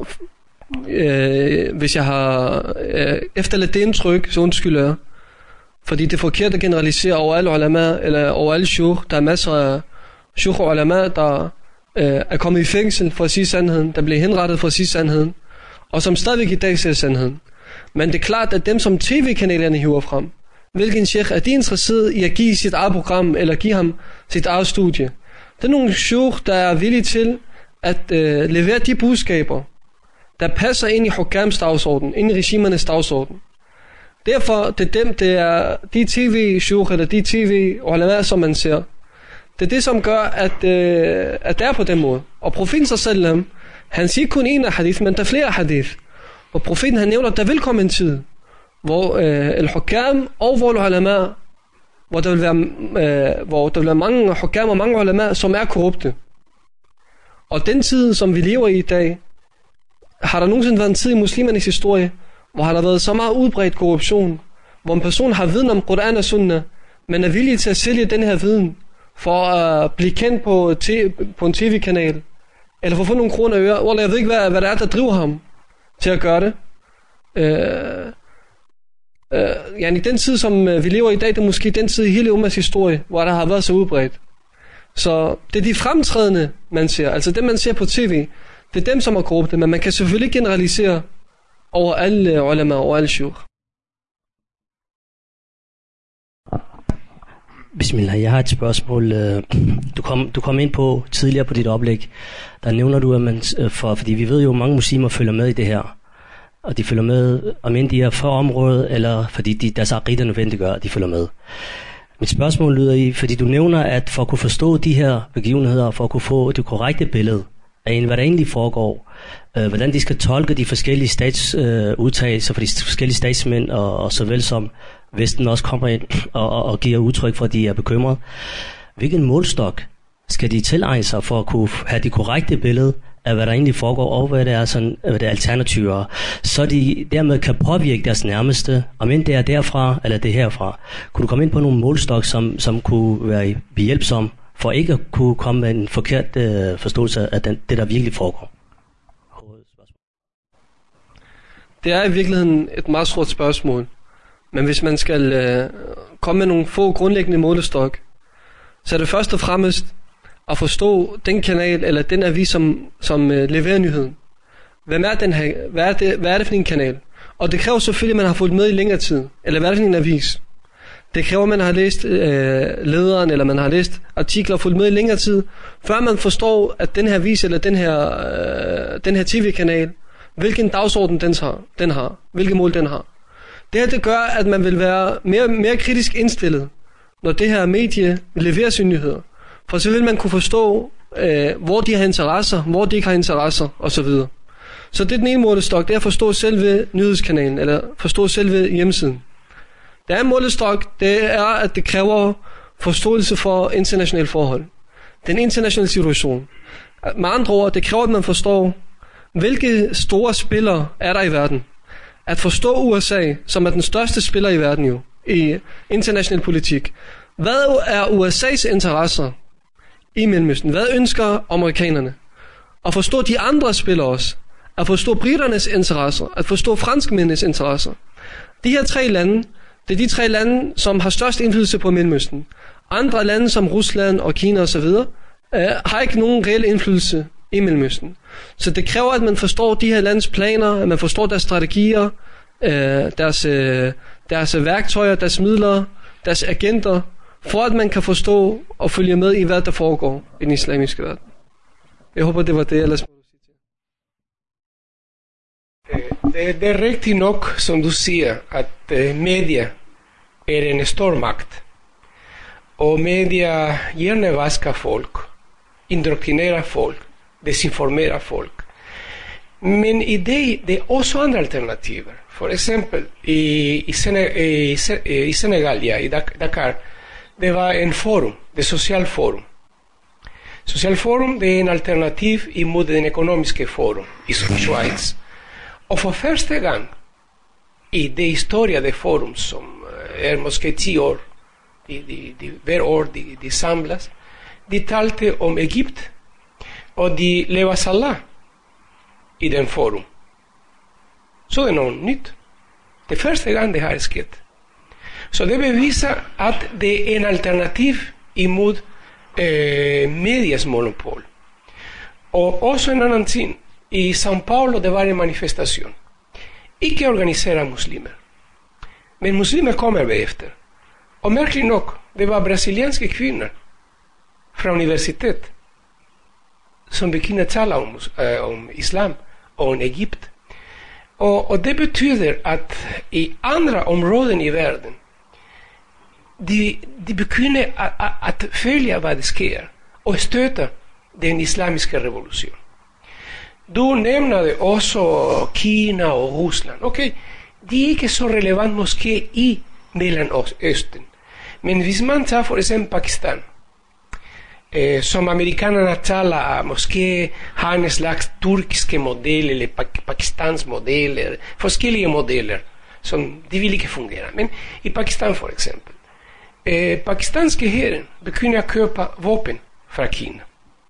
hvis jeg har efterladt det indtryk, så undskylder jeg. Fordi det er forkert at generalisere over alle ulama, eller over alle shukh. Der er masser af shukh og ulama, der er kommet i fængsel for at sige sandheden, der blev henrettet for at sige sandheden, og som stadigvæk i dag siger sandheden. Men det er klart, at dem som tv-kanalerne hiver frem, hvilken sheikh er de interesseret i at give sit eget program, eller give ham sit eget studie? Det er nogle shukh, der er villige til at levere de budskaber, der passer ind i hukams dagsorden, ind i regimernes dagsorden. Derfor, det er de tv-shukh, eller de tv-ulama, som man ser. Det er det, som gør, at det er på den måde. Og profeten sallallahu, han siger kun en af hadith, men der er flere hadith. Og profeten han nævner, at der vil komme en tid, hvor al-hukam og hvor ulama, hvor der vil være mange hukam og mange ulama, som er korrupte. Og den tid, som vi lever i dag, har der nogensinde været en tid i muslimernes historie, hvor har der været så meget udbredt korruption, hvor en person har viden om Quran og Sunnah, men er villig til at sælge den her viden, for at blive kendt på en tv-kanal, eller for at få nogle kroner i øre. Jeg ved ikke, hvad det er, der driver ham til at gøre det. I den tid, som vi lever i dag, det er måske den tid i hele Ummas historie, hvor der har været så udbredt. Så det er de fremtrædende, man ser, altså det, man ser på tv, Det er dem, som er korrupte, men man kan selvfølgelig generalisere over alle ulama og alle shuyukh. Bismillah, jeg har et spørgsmål. Du kom ind på tidligere på dit oplæg. Der nævner du, at man, fordi vi ved jo, at mange muslimer følger med i det her. Og de følger med, om end de er for området, eller fordi deres aqida nødvendiggør, at de følger med. Mit spørgsmål lyder i, fordi du nævner, at for at kunne forstå de her begivenheder, for at kunne få det korrekte billede af, hvad der egentlig foregår, hvordan de skal tolke de forskellige statsudtalelser for de forskellige statsmænd, og såvel som Vesten også kommer ind og giver udtryk for, at de er bekymrede. Hvilken målstok skal de tilegne sig for at kunne have det korrekte billede af, hvad der egentlig foregår, og hvad det er, hvad det er alternativer, så de dermed kan påvirke deres nærmeste, om end det er derfra, eller det herfra. Kunne du komme ind på nogle målstok, som kunne være behjælpsom, for ikke at kunne komme med en forkert forståelse af det, der virkelig foregår? Det er i virkeligheden et meget stort spørgsmål. Men hvis man skal komme med nogle få grundlæggende målestok, så er det først og fremmest at forstå den kanal, eller den avis, som leverer nyheden. Hvem er den her? Hvad er det for en kanal? Og det kræver selvfølgelig, at man har fulgt med i længere tid. Eller hvad er det for en avis? Det kræver, at man har læst lederen, eller man har læst artikler og fulgt med i længere tid, før man forstår, at den her avis, eller den her tv-kanal, hvilken dagsorden den har, hvilke mål den har. Det her, det gør, at man vil være mere kritisk indstillet, når det her medie leverer sine nyheder. For så vil man kunne forstå, hvor de har interesser, hvor de ikke har interesser, osv. Så det er den ene målestok, det er at forstå selve nyhedskanalen, eller forstå selve hjemmesiden. Det andet målestok, det er, at det kræver forståelse for internationale forhold. Den internationale situation. Med andre ord, det kræver, at man forstår, hvilke store spillere er der i verden. At forstå USA, som er den største spiller i verden jo, i international politik. Hvad er USA's interesser i Mellemøsten? Hvad ønsker amerikanerne? At forstå de andre spillere også. At forstå briternes interesser. At forstå franskmændenes interesser. De her 3 lande, det er de 3 lande, som har størst indflydelse på Mellemøsten. Andre lande som Rusland og Kina osv. Har ikke nogen reel indflydelse i Mellemøsten. Så det kræver, at man forstår de her landes planer, at man forstår deres strategier, deres værktøjer, deres midler, deres agenter, for at man kan forstå og følge med i, hvad der foregår i den islamiske verden. Jeg håber, det var det, ellers må du sige til. Det er rigtigt nok, som du siger, at media er en stor magt. Og media hjernevasker folk, indoktrinerer folk, desinformerer folk. Men i det er også andre alternativer. For eksempel i Senegal, ja, i Dakar, det var en forum, det Social Forum. Social Forum, det er en alternativ imod den økonomiske forum i Schweiz. Og for første gang i det historie af det forum, som er måske 10 år, hver år de samles, de talte om Egypt, og de lever Salah i den forum. Så det er noget nyt. Det er første gang det har sket. Så det beviser, at det er en alternativ imod medias monopol. Og også en anden ting. I São Paulo, det var en manifestation. Ikke organiseret muslimer. Men muslimer kommer bagefter. Og mærkeligt nok, det var brasilianske kvinder fra universitet, som begyndte at tale om islam og om Egypt. Og det betyder, at i andre områder i verden, de begynder at følge, hvad det sker, og støtte den islamiske revolution. Du nævner også Kina og Rusland. Okay, de er ikke så relevant måske i Mellemøsten. Men hvis man tager for eksempel Pakistan, som amerikanerne taler, måske har en slags turkiske model, eller Pakistans modeller, forskellige modeller, som de vil ikke fungere. Men i Pakistan for eksempel, pakistanske hæren begynder at købe våben fra Kina.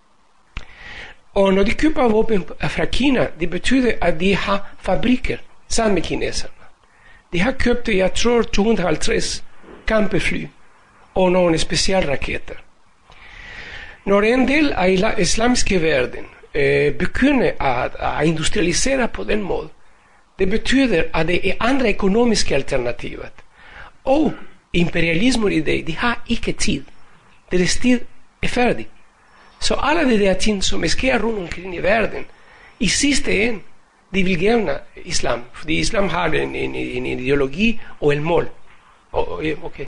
Og når de køber våben fra Kina, det betyder, at de har fabrikker sammen med kineserne. De har købt, jeg tror, 250 kampfly og nogle specialraketter. Når en del af islamiske verden begynde at industrialisere på den måde, det betyder, at det er andre økonomiske alternativer. Og imperialismen i dag, de har ikke tid. Deres tid er færdig. Så alle de der ting, som sker rundt omkring i verden, i sidste ende, de vil gerne islam. Fordi islam har en ideologi og et mål. Okay.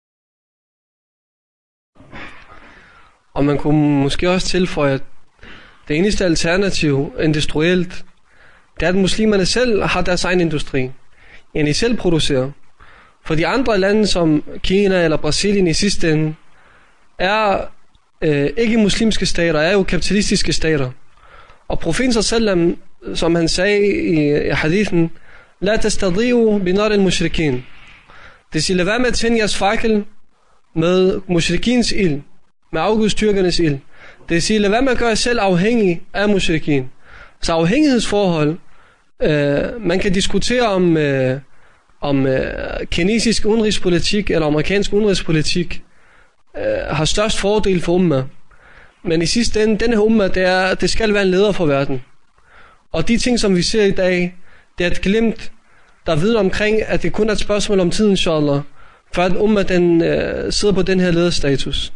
Og man kunne måske også tilføje, at det eneste alternativ industrielt, det er, at muslimerne selv har deres egen industri. De selv producerer. For de andre lande, som Kina eller Brasilien i sidste ende, er ikke muslimske stater, er jo kapitalistiske stater. Og profeten sallam, som han sagde i hadithen, la tastadriu binar al-mushrikin. Det siger, lad være med at tænde jeres fakkel med mushrikins ild, med afgudstyrkernes ild. Det siger, lad være med at gøre jer selv afhængig af mushrikin. Så afhængighedsforhold, man kan diskutere om kinesisk udenrigspolitik eller amerikansk udenrigspolitik har størst fordel for umma. Men i sidste ende, denne umma, det skal være en leder for verden. Og de ting, som vi ser i dag, det er et glimt, der vidner omkring, at det kun er et spørgsmål om tiden, inshallah, for at umma, den sidder på den her lederstatus.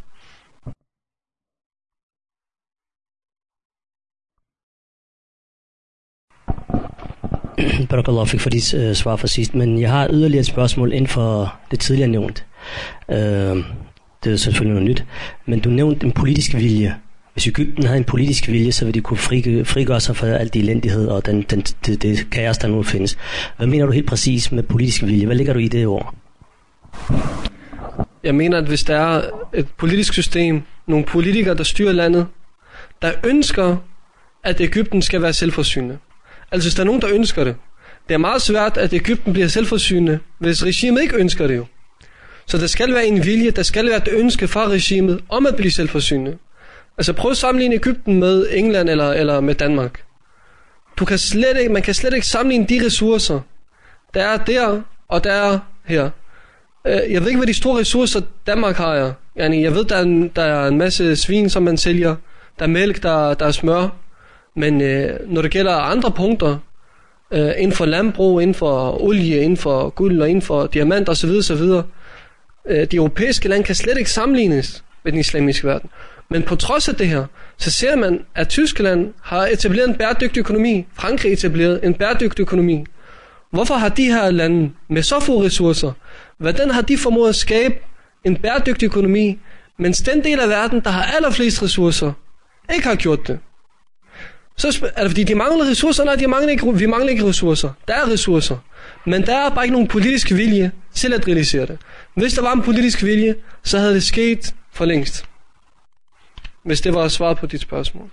Barakallah fik for dit svar for sidst, men jeg har yderligere et spørgsmål inden for det tidligere nævnt. Det er selvfølgelig noget nyt, men du nævnte en politisk vilje. Hvis Egypten havde en politisk vilje, så ville de kunne frigøre sig fra alt det elendighed og det kaos, der nu findes. Hvad mener du helt præcis med politisk vilje? Hvad ligger du i det ord? Jeg mener, at hvis der er et politisk system, nogle politikere, der styrer landet, der ønsker, at Egypten skal være selvforsynende. Altså hvis der er nogen, der ønsker det. Det er meget svært, at Egypten bliver selvforsynende, hvis regimet ikke ønsker det jo. Så der skal være en vilje, der skal være et ønske fra regimet om at blive selvforsynende. Altså prøv at sammenligne Egypten med England eller med Danmark. Man kan slet ikke sammenligne de ressourcer, der er der og der er her. Jeg ved ikke, hvad de store ressourcer Danmark har jeg. Jeg ved, der er en masse svin, som man sælger. Der er mælk, der er smør. Men når det gælder andre punkter, inden for landbrug, inden for olie, inden for guld og inden for diamant osv., de europæiske lande kan slet ikke sammenlignes med den islamiske verden. Men på trods af det her, så ser man, at Tyskland har etableret en bæredygtig økonomi. Frankrig etableret en bæredygtig økonomi. Hvorfor har de her lande med så få ressourcer, hvordan har de formået at skabe en bæredygtig økonomi, mens den del af verden, der har allerflest ressourcer, ikke har gjort det? Så er det fordi, de mangler ressourcer? Nej, vi mangler ikke ressourcer. Der er ressourcer. Men der er bare ikke nogen politisk vilje til at realisere det. Hvis der var en politisk vilje, så havde det sket for længst. Hvis det var svaret på dit spørgsmål.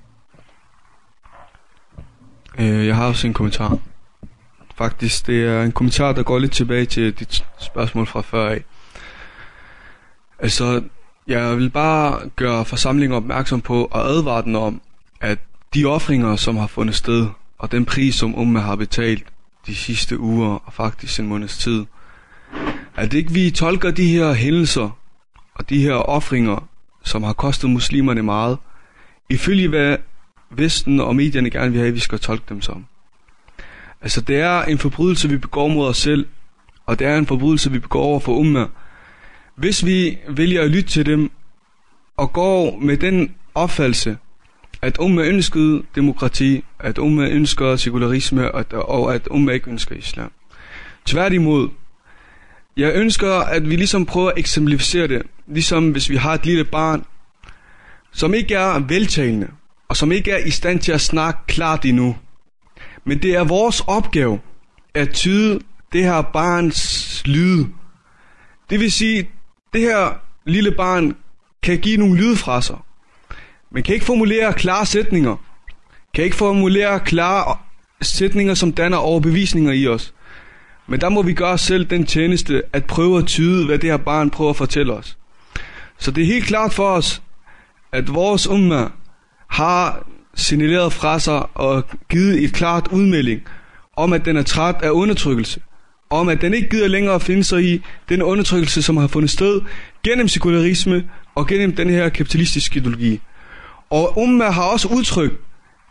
Jeg har også en kommentar. Faktisk, det er en kommentar, der går lidt tilbage til dit spørgsmål fra før af. Altså, jeg vil bare gøre forsamlingen opmærksom på og advare den om, at de ofringer, som har fundet sted, og den pris, som Umma har betalt de sidste uger, og faktisk en måneds tid, at ikke vi tolker de her hændelser, og de her ofringer, som har kostet muslimerne meget, ifølge hvad Vesten og medierne gerne vil have, at vi skal tolke dem som. Altså, det er en forbrydelse, vi begår mod os selv, og det er en forbrydelse, vi begår over for Umma. Hvis vi vælger at lytte til dem, og går med den opfattelse, at Umma ønsker demokrati, at Umma ønsker sekularisme, og at Umma ikke ønsker islam. Tværtimod, jeg ønsker, at vi ligesom prøver at eksemplificere det, ligesom hvis vi har et lille barn, som ikke er veltalende, og som ikke er i stand til at snakke klart endnu. Men det er vores opgave at tyde det her barns lyde. Det vil sige, det her lille barn kan give nogle lyde fra sig, men kan ikke formulere klare sætninger. Kan ikke formulere klare sætninger, som danner overbevisninger i os. Men der må vi gøre os selv den tjeneste at prøve at tyde, hvad det her barn prøver at fortælle os. Så det er helt klart for os, at vores umma har signaleret fra sig og givet et klart udmelding om, at den er træt af undertrykkelse. Om, at den ikke gider længere at finde sig i den undertrykkelse, som har fundet sted gennem sekularisme og gennem den her kapitalistiske ideologi. Og umma har også udtrykt,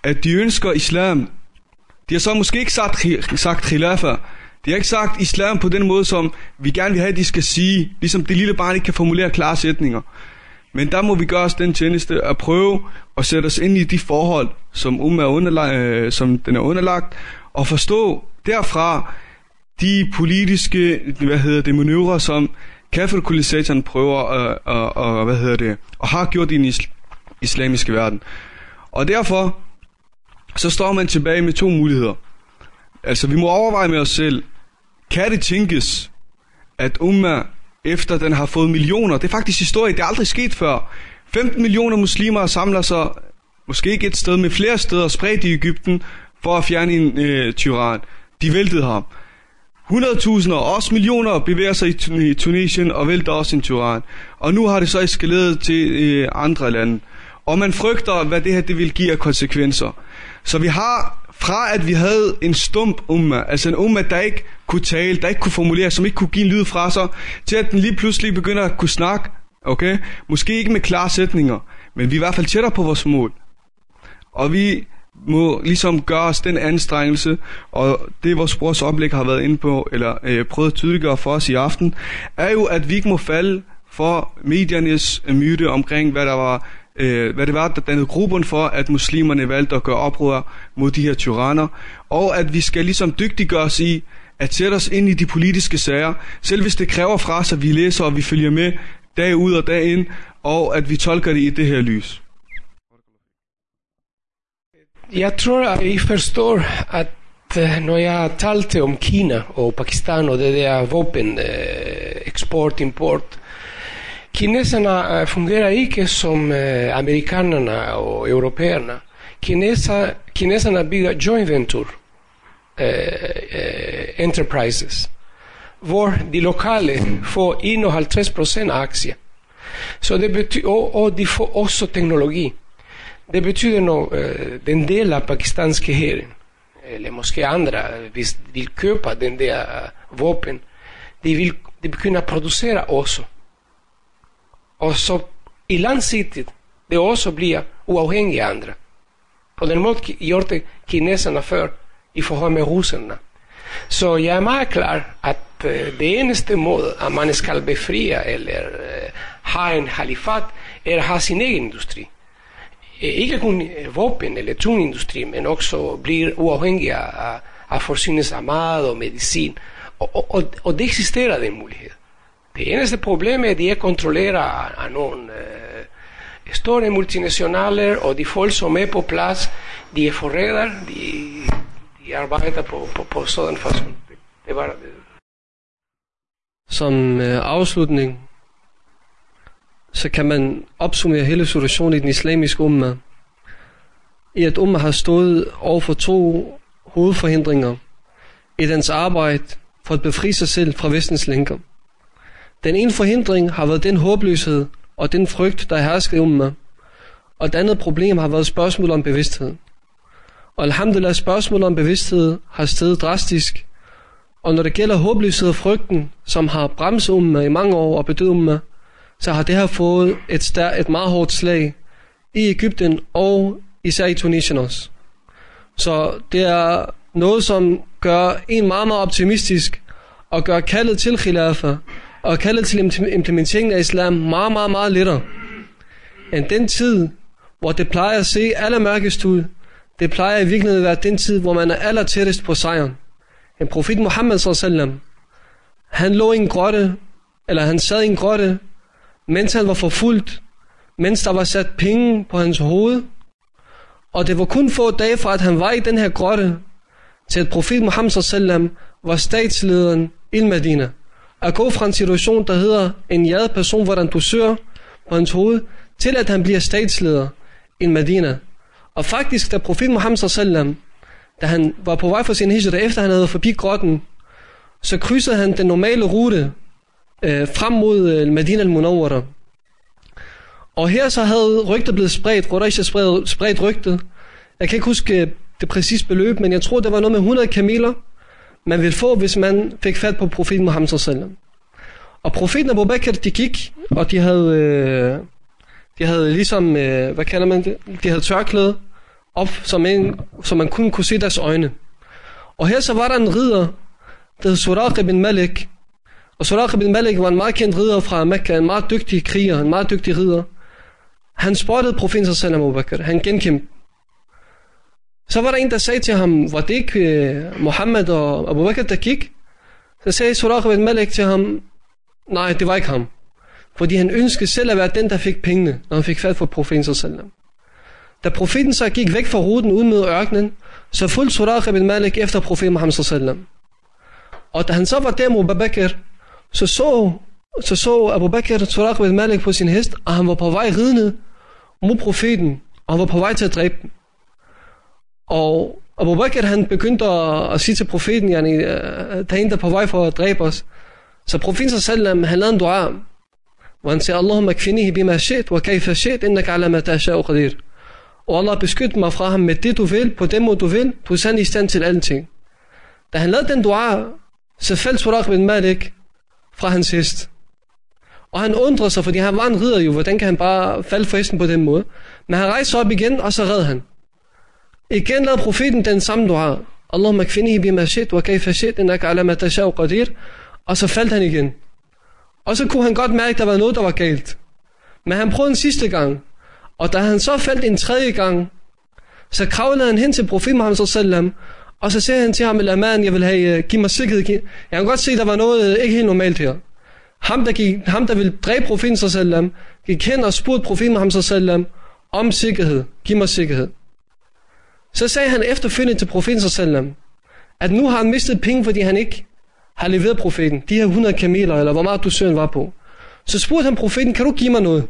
at de ønsker islam. De har så måske ikke sagt khilafa. De har ikke sagt islam på den måde, som vi gerne vil have, at de skal sige. Ligesom det lille barn ikke kan formulere klare sætninger. Men der må vi gøre os den tjeneste at prøve at sætte os ind i de forhold, som som den er underlagt, og forstå derfra de politiske, manøvrer, som kafirkulisatoren prøver og har gjort i den islamiske verden. Og derfor så står man tilbage med to muligheder. Altså, vi må overveje med os selv, kan det tænkes, at efter den har fået millioner, det er faktisk historie, det er aldrig sket før. 15 millioner muslimer samler sig, måske ikke et sted, men flere steder, spredt i Egypten, for at fjerne en tyran. De væltede ham. 100.000 og også millioner bevæger sig i Tunesien og vælter også en tyran. Og nu har det så eskaleret til andre lande. Og man frygter, hvad det her det vil give af konsekvenser. Så vi har, fra at vi havde en stump altså en der ikke kunne tale, der ikke kunne formulere, som ikke kunne give en lyd fra sig, til at den lige pludselig begynder at kunne snakke, okay? Måske ikke med klare sætninger, men vi er i hvert fald tættere på vores mål. Og vi må ligesom gøre os den anstrengelse, og det vores brors oplæg har været inde på, eller prøvet at tydeliggøre for os i aften, er jo, at vi ikke må falde for mediernes myte omkring, hvad det var, der dannede gruppen for, at muslimerne valgte at gøre oprør mod de her tyranner, og at vi skal ligesom dygtiggøre os i at sætte os ind i de politiske sager, selv hvis det kræver fra os, at vi læser og vi følger med dag ud og dag ind, og at vi tolker det i det her lys. Jeg tror, at I forstår, at når jeg talte om Kina og Pakistan og det der våben, eksport, import, kineserne fungerer ikke som amerikanerne og europæerne. Kineserne bygger joint venture enterprises, hvor de lokale får 51% aktier. Så det betyder, og de får også teknologi. Det betyder, når den del af pakistanske hæren, eller måske andre, hvis de vil købe den der våben, de vil kunne producere også. Og så i langsigtet, det også bliver uafhængige af andre. På den måde gjorde det kineserne før i forhold med russerne. Så jeg er meget klar, at det eneste måde, at man skal befrie eller have en halifat, er at have sin egen industri. Ikke kun våben eller tungindustri, men også bliver uafhængige af forsynes af mad og medicin. Og det eksisterer den mulighed. Det eneste problem er, at de er kontrolleret af nogle store multinationaler, og de folk som er på plads, de er forrædere, de arbejder på sådan façon. Det var det. Som afslutning, så kan man opsummere hele situationen i den islamiske umma, i at umma har stået over for to hovedforhindringer i dens arbejde for at befri sig selv fra vestens lænker. Den ene forhindring har været den håbløshed og den frygt, der hersker i umma, og det andet problem har været spørgsmålet om bevidsthed. Og alhamdulillah, spørgsmålet om bevidsthed har steget drastisk, og når det gælder håbløshed og frygten, som har bremset umma i mange år og bedøvet umma, så har det her fået et meget hårdt slag i Egypten og især i Tunesien også. Så det er noget, som gør en meget, meget optimistisk og gør kaldet til khilafa og kaldet til implementeringen af islam meget, meget, meget lettere end den tid, hvor det plejer at se allermørkest ud. Det plejer i virkeligheden at være den tid, hvor man er aller tættest på sejren. En profet Muhammad sallallahu, han lå i en grotte, eller han sad i en grotte, mens han var forfulgt, mens der var sat penge på hans hoved. Og det var kun få dage fra, at han var i den her grotte, til at profet Muhammad sallallahu var statslederen i Medina. At gå fra en situation, der hedder en jaget person, hvor der en dusør på hans hoved, til at han bliver statsleder i Medina. Og faktisk, da profet Muhammad sallallahu, da han var på vej for sin hijra, efter han havde været forbi grotten, så krydsede han den normale rute frem mod Medina al-Munawwara. Og her så havde rygtet blevet spredt, Quraysh spredt rygtet. Jeg kan ikke huske det præcise beløb, men jeg tror, det var noget med 100 kameler, man ville få, hvis man fik fat på profeten Muhammad sallallahu. Og profeten Abu Bakr, de gik, og de havde ligesom, hvad kalder man det? De havde tørklæde op, så man kun kunne se deres øjne. Og her så var der en ridder, der hed Suraq ibn Malik. Og Suraq ibn Malik var en meget kendt ridder fra Mekka, en meget dygtig kriger, en meget dygtig ridder. Han spottede profeten sallallahu Abu Bakr. Han genkæmpede. Så var der en, der sagde til ham, var det ikke Muhammad og Abu Bakr, der gik? Så sagde Suraq ibn Malik til ham, nej, det var ikke ham. Fordi han ønskede selv at være den, der fik pengene, når han fik fat for profeten sallallahu. Da profeten så gik væk fra ruten uden mod ørkenen, så fulgte Suraq ibn Malik efter profeten Muhammad sallallahu. Og da han så var der med Abu Bakr, så så Abu Bakr Suraq ibn Malik på sin hest, og han var på vej ridende mod profeten, og han var på vej til at dræbe den. Og Abu Bakr han begyndte at sige til profeten, der er en, der er på vej for at dræbe os. Så profeten sallallahu han lavede en dua, hvor han siger, Allahumma kfinihi bima shit, wa kayfa shit, innaka ala ma tasha'u qadir. Og Allah beskytter mig fra ham med det du vil, på den måde du vil, du er sand i stand til alle ting. Da han lavede den dua, så faldt Suraq ibn Malik fra hans hest. Og han undrede sig, fordi han var en ridder jo, hvordan kan han bare falde for hesten på den måde? Men han rejste op igen, og så red han. Igen lavede profeten den samme dua. Allahumma kfinihi bima shit, wa kayfa shit, innaka ala ma tasha'u qadir. Og så faldt han igen. Og så kunne han godt mærke, at der var noget, der var galt. Men han prøvede en sidste gang. Og da han så faldt en tredje gang, så kravlede han hen til profeten Muhammad sallallahu, og så sagde han til ham, Al-Aman, jeg vil have, giv mig sikkerhed. Jeg kan godt se, at der var noget ikke helt normalt her. Ham der ville dræbe profeten sallallahu, gik hen og spurgte profeten Muhammad sallallahu om sikkerhed. Giv mig sikkerhed. Så sagde han efterfølgende til profeten sallallahu, at nu har han mistet penge, fordi han ikke har leveret profeten. De her 100 kameler, eller hvor meget du søren var på. Så spurgte han profeten, kan du give mig noget?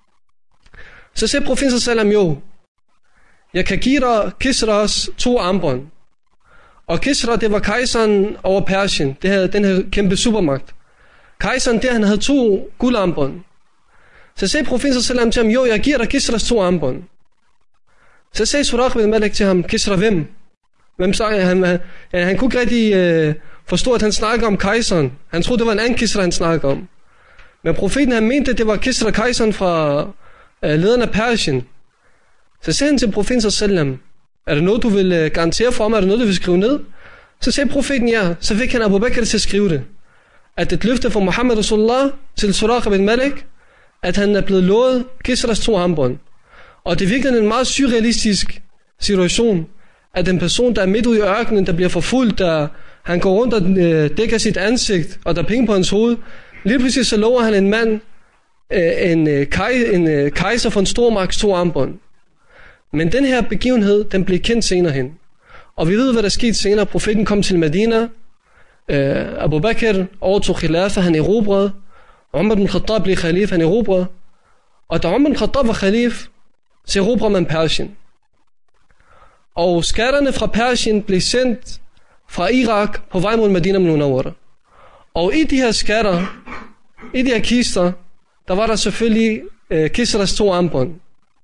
Så sagde profeten sallallahu, jo, jeg kan give dig Kisras 2 armbånd. Og Kisra, det var kejseren over Persien. Den her kæmpe supermagt. Kejseren der, han havde 2 guldarmbånd. Så sagde profeten sallallahu til ham, jo, jeg giver dig Kisras 2 armbånd. Så sagde Suraq ibn Malik til ham, Kisra hvem? Hvem sagde han? Han kunne ikke rigtig forstå, at han snakkede om kejseren. Han troede, det var en anden Kisra, han snakkede om. Men profeten, han mente, at det var Kisra, kejseren fra lederen af Persien. Så sagde han til profeten sallallahu, er det noget, du vil garantere for mig? Er det noget, du vil skrive ned? Så sagde profeten ja. Så fik han Abu Bakr til at skrive det. At et løfte fra Muhammad Rasulullah til Suraq ibn Malik, at han er blevet lovet Kisras 2 armbånd. Og det er virkelig en meget surrealistisk situation, at en person, der er midt ude i ørkenen, der bliver forfulgt, der han går rundt og dækker sit ansigt, og der er penge på hans hoved. Lige pludselig så lover han en mand, en kejser for en stor magt 2 armbånd. Men den her begivenhed, den blev kendt senere hen. Og vi ved, hvad der skete senere. Profeten kom til Medina. Abu Bakr overtog khilafa, han erobrede. Umar ibn Khattab blev khalif, han erobrede. Og da Umar ibn Khattab var khalif, så erobrede man Persien. Og skatterne fra Persien blev sendt fra Irak på vej mod Medina Munawwara. Og i de her skatter, i de her kister, der var der selvfølgelig Kisras 2 armbånd.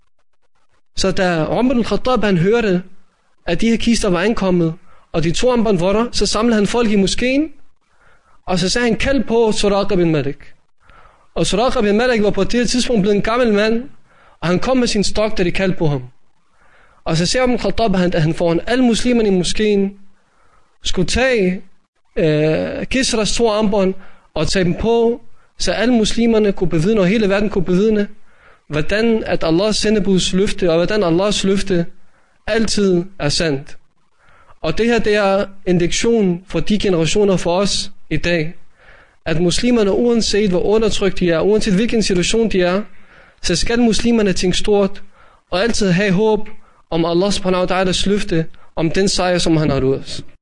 Så da Umar ibn Khattab han hørte, at de her kister var ankommet, og de 2 armbånd var der, så samlede han folk i moskeen, og så sagde han kald på Suraq ibn Malik. Og Suraq ibn Malik var på det tidspunkt blevet en gammel mand, og han kom med sin stok, da de kaldte på ham. Og så sagde Umar ibn Khattab, at han foran alle muslimerne i moskeen skulle tage Kisras 2 armbånd og tage dem på, så alle muslimerne kunne bevidne, og hele verden kunne bevidne, hvordan at Allahs sendebuds løfte, og hvordan Allahs løfte altid er sandt. Og det her, det er en lektion for de generationer for os i dag, at muslimerne, uanset hvor undertrykt de er, uanset hvilken situation de er, så skal muslimerne tænke stort, og altid have håb om Allah subhanahu wa ta'alas løfte, om den sejr, som han har lovet os.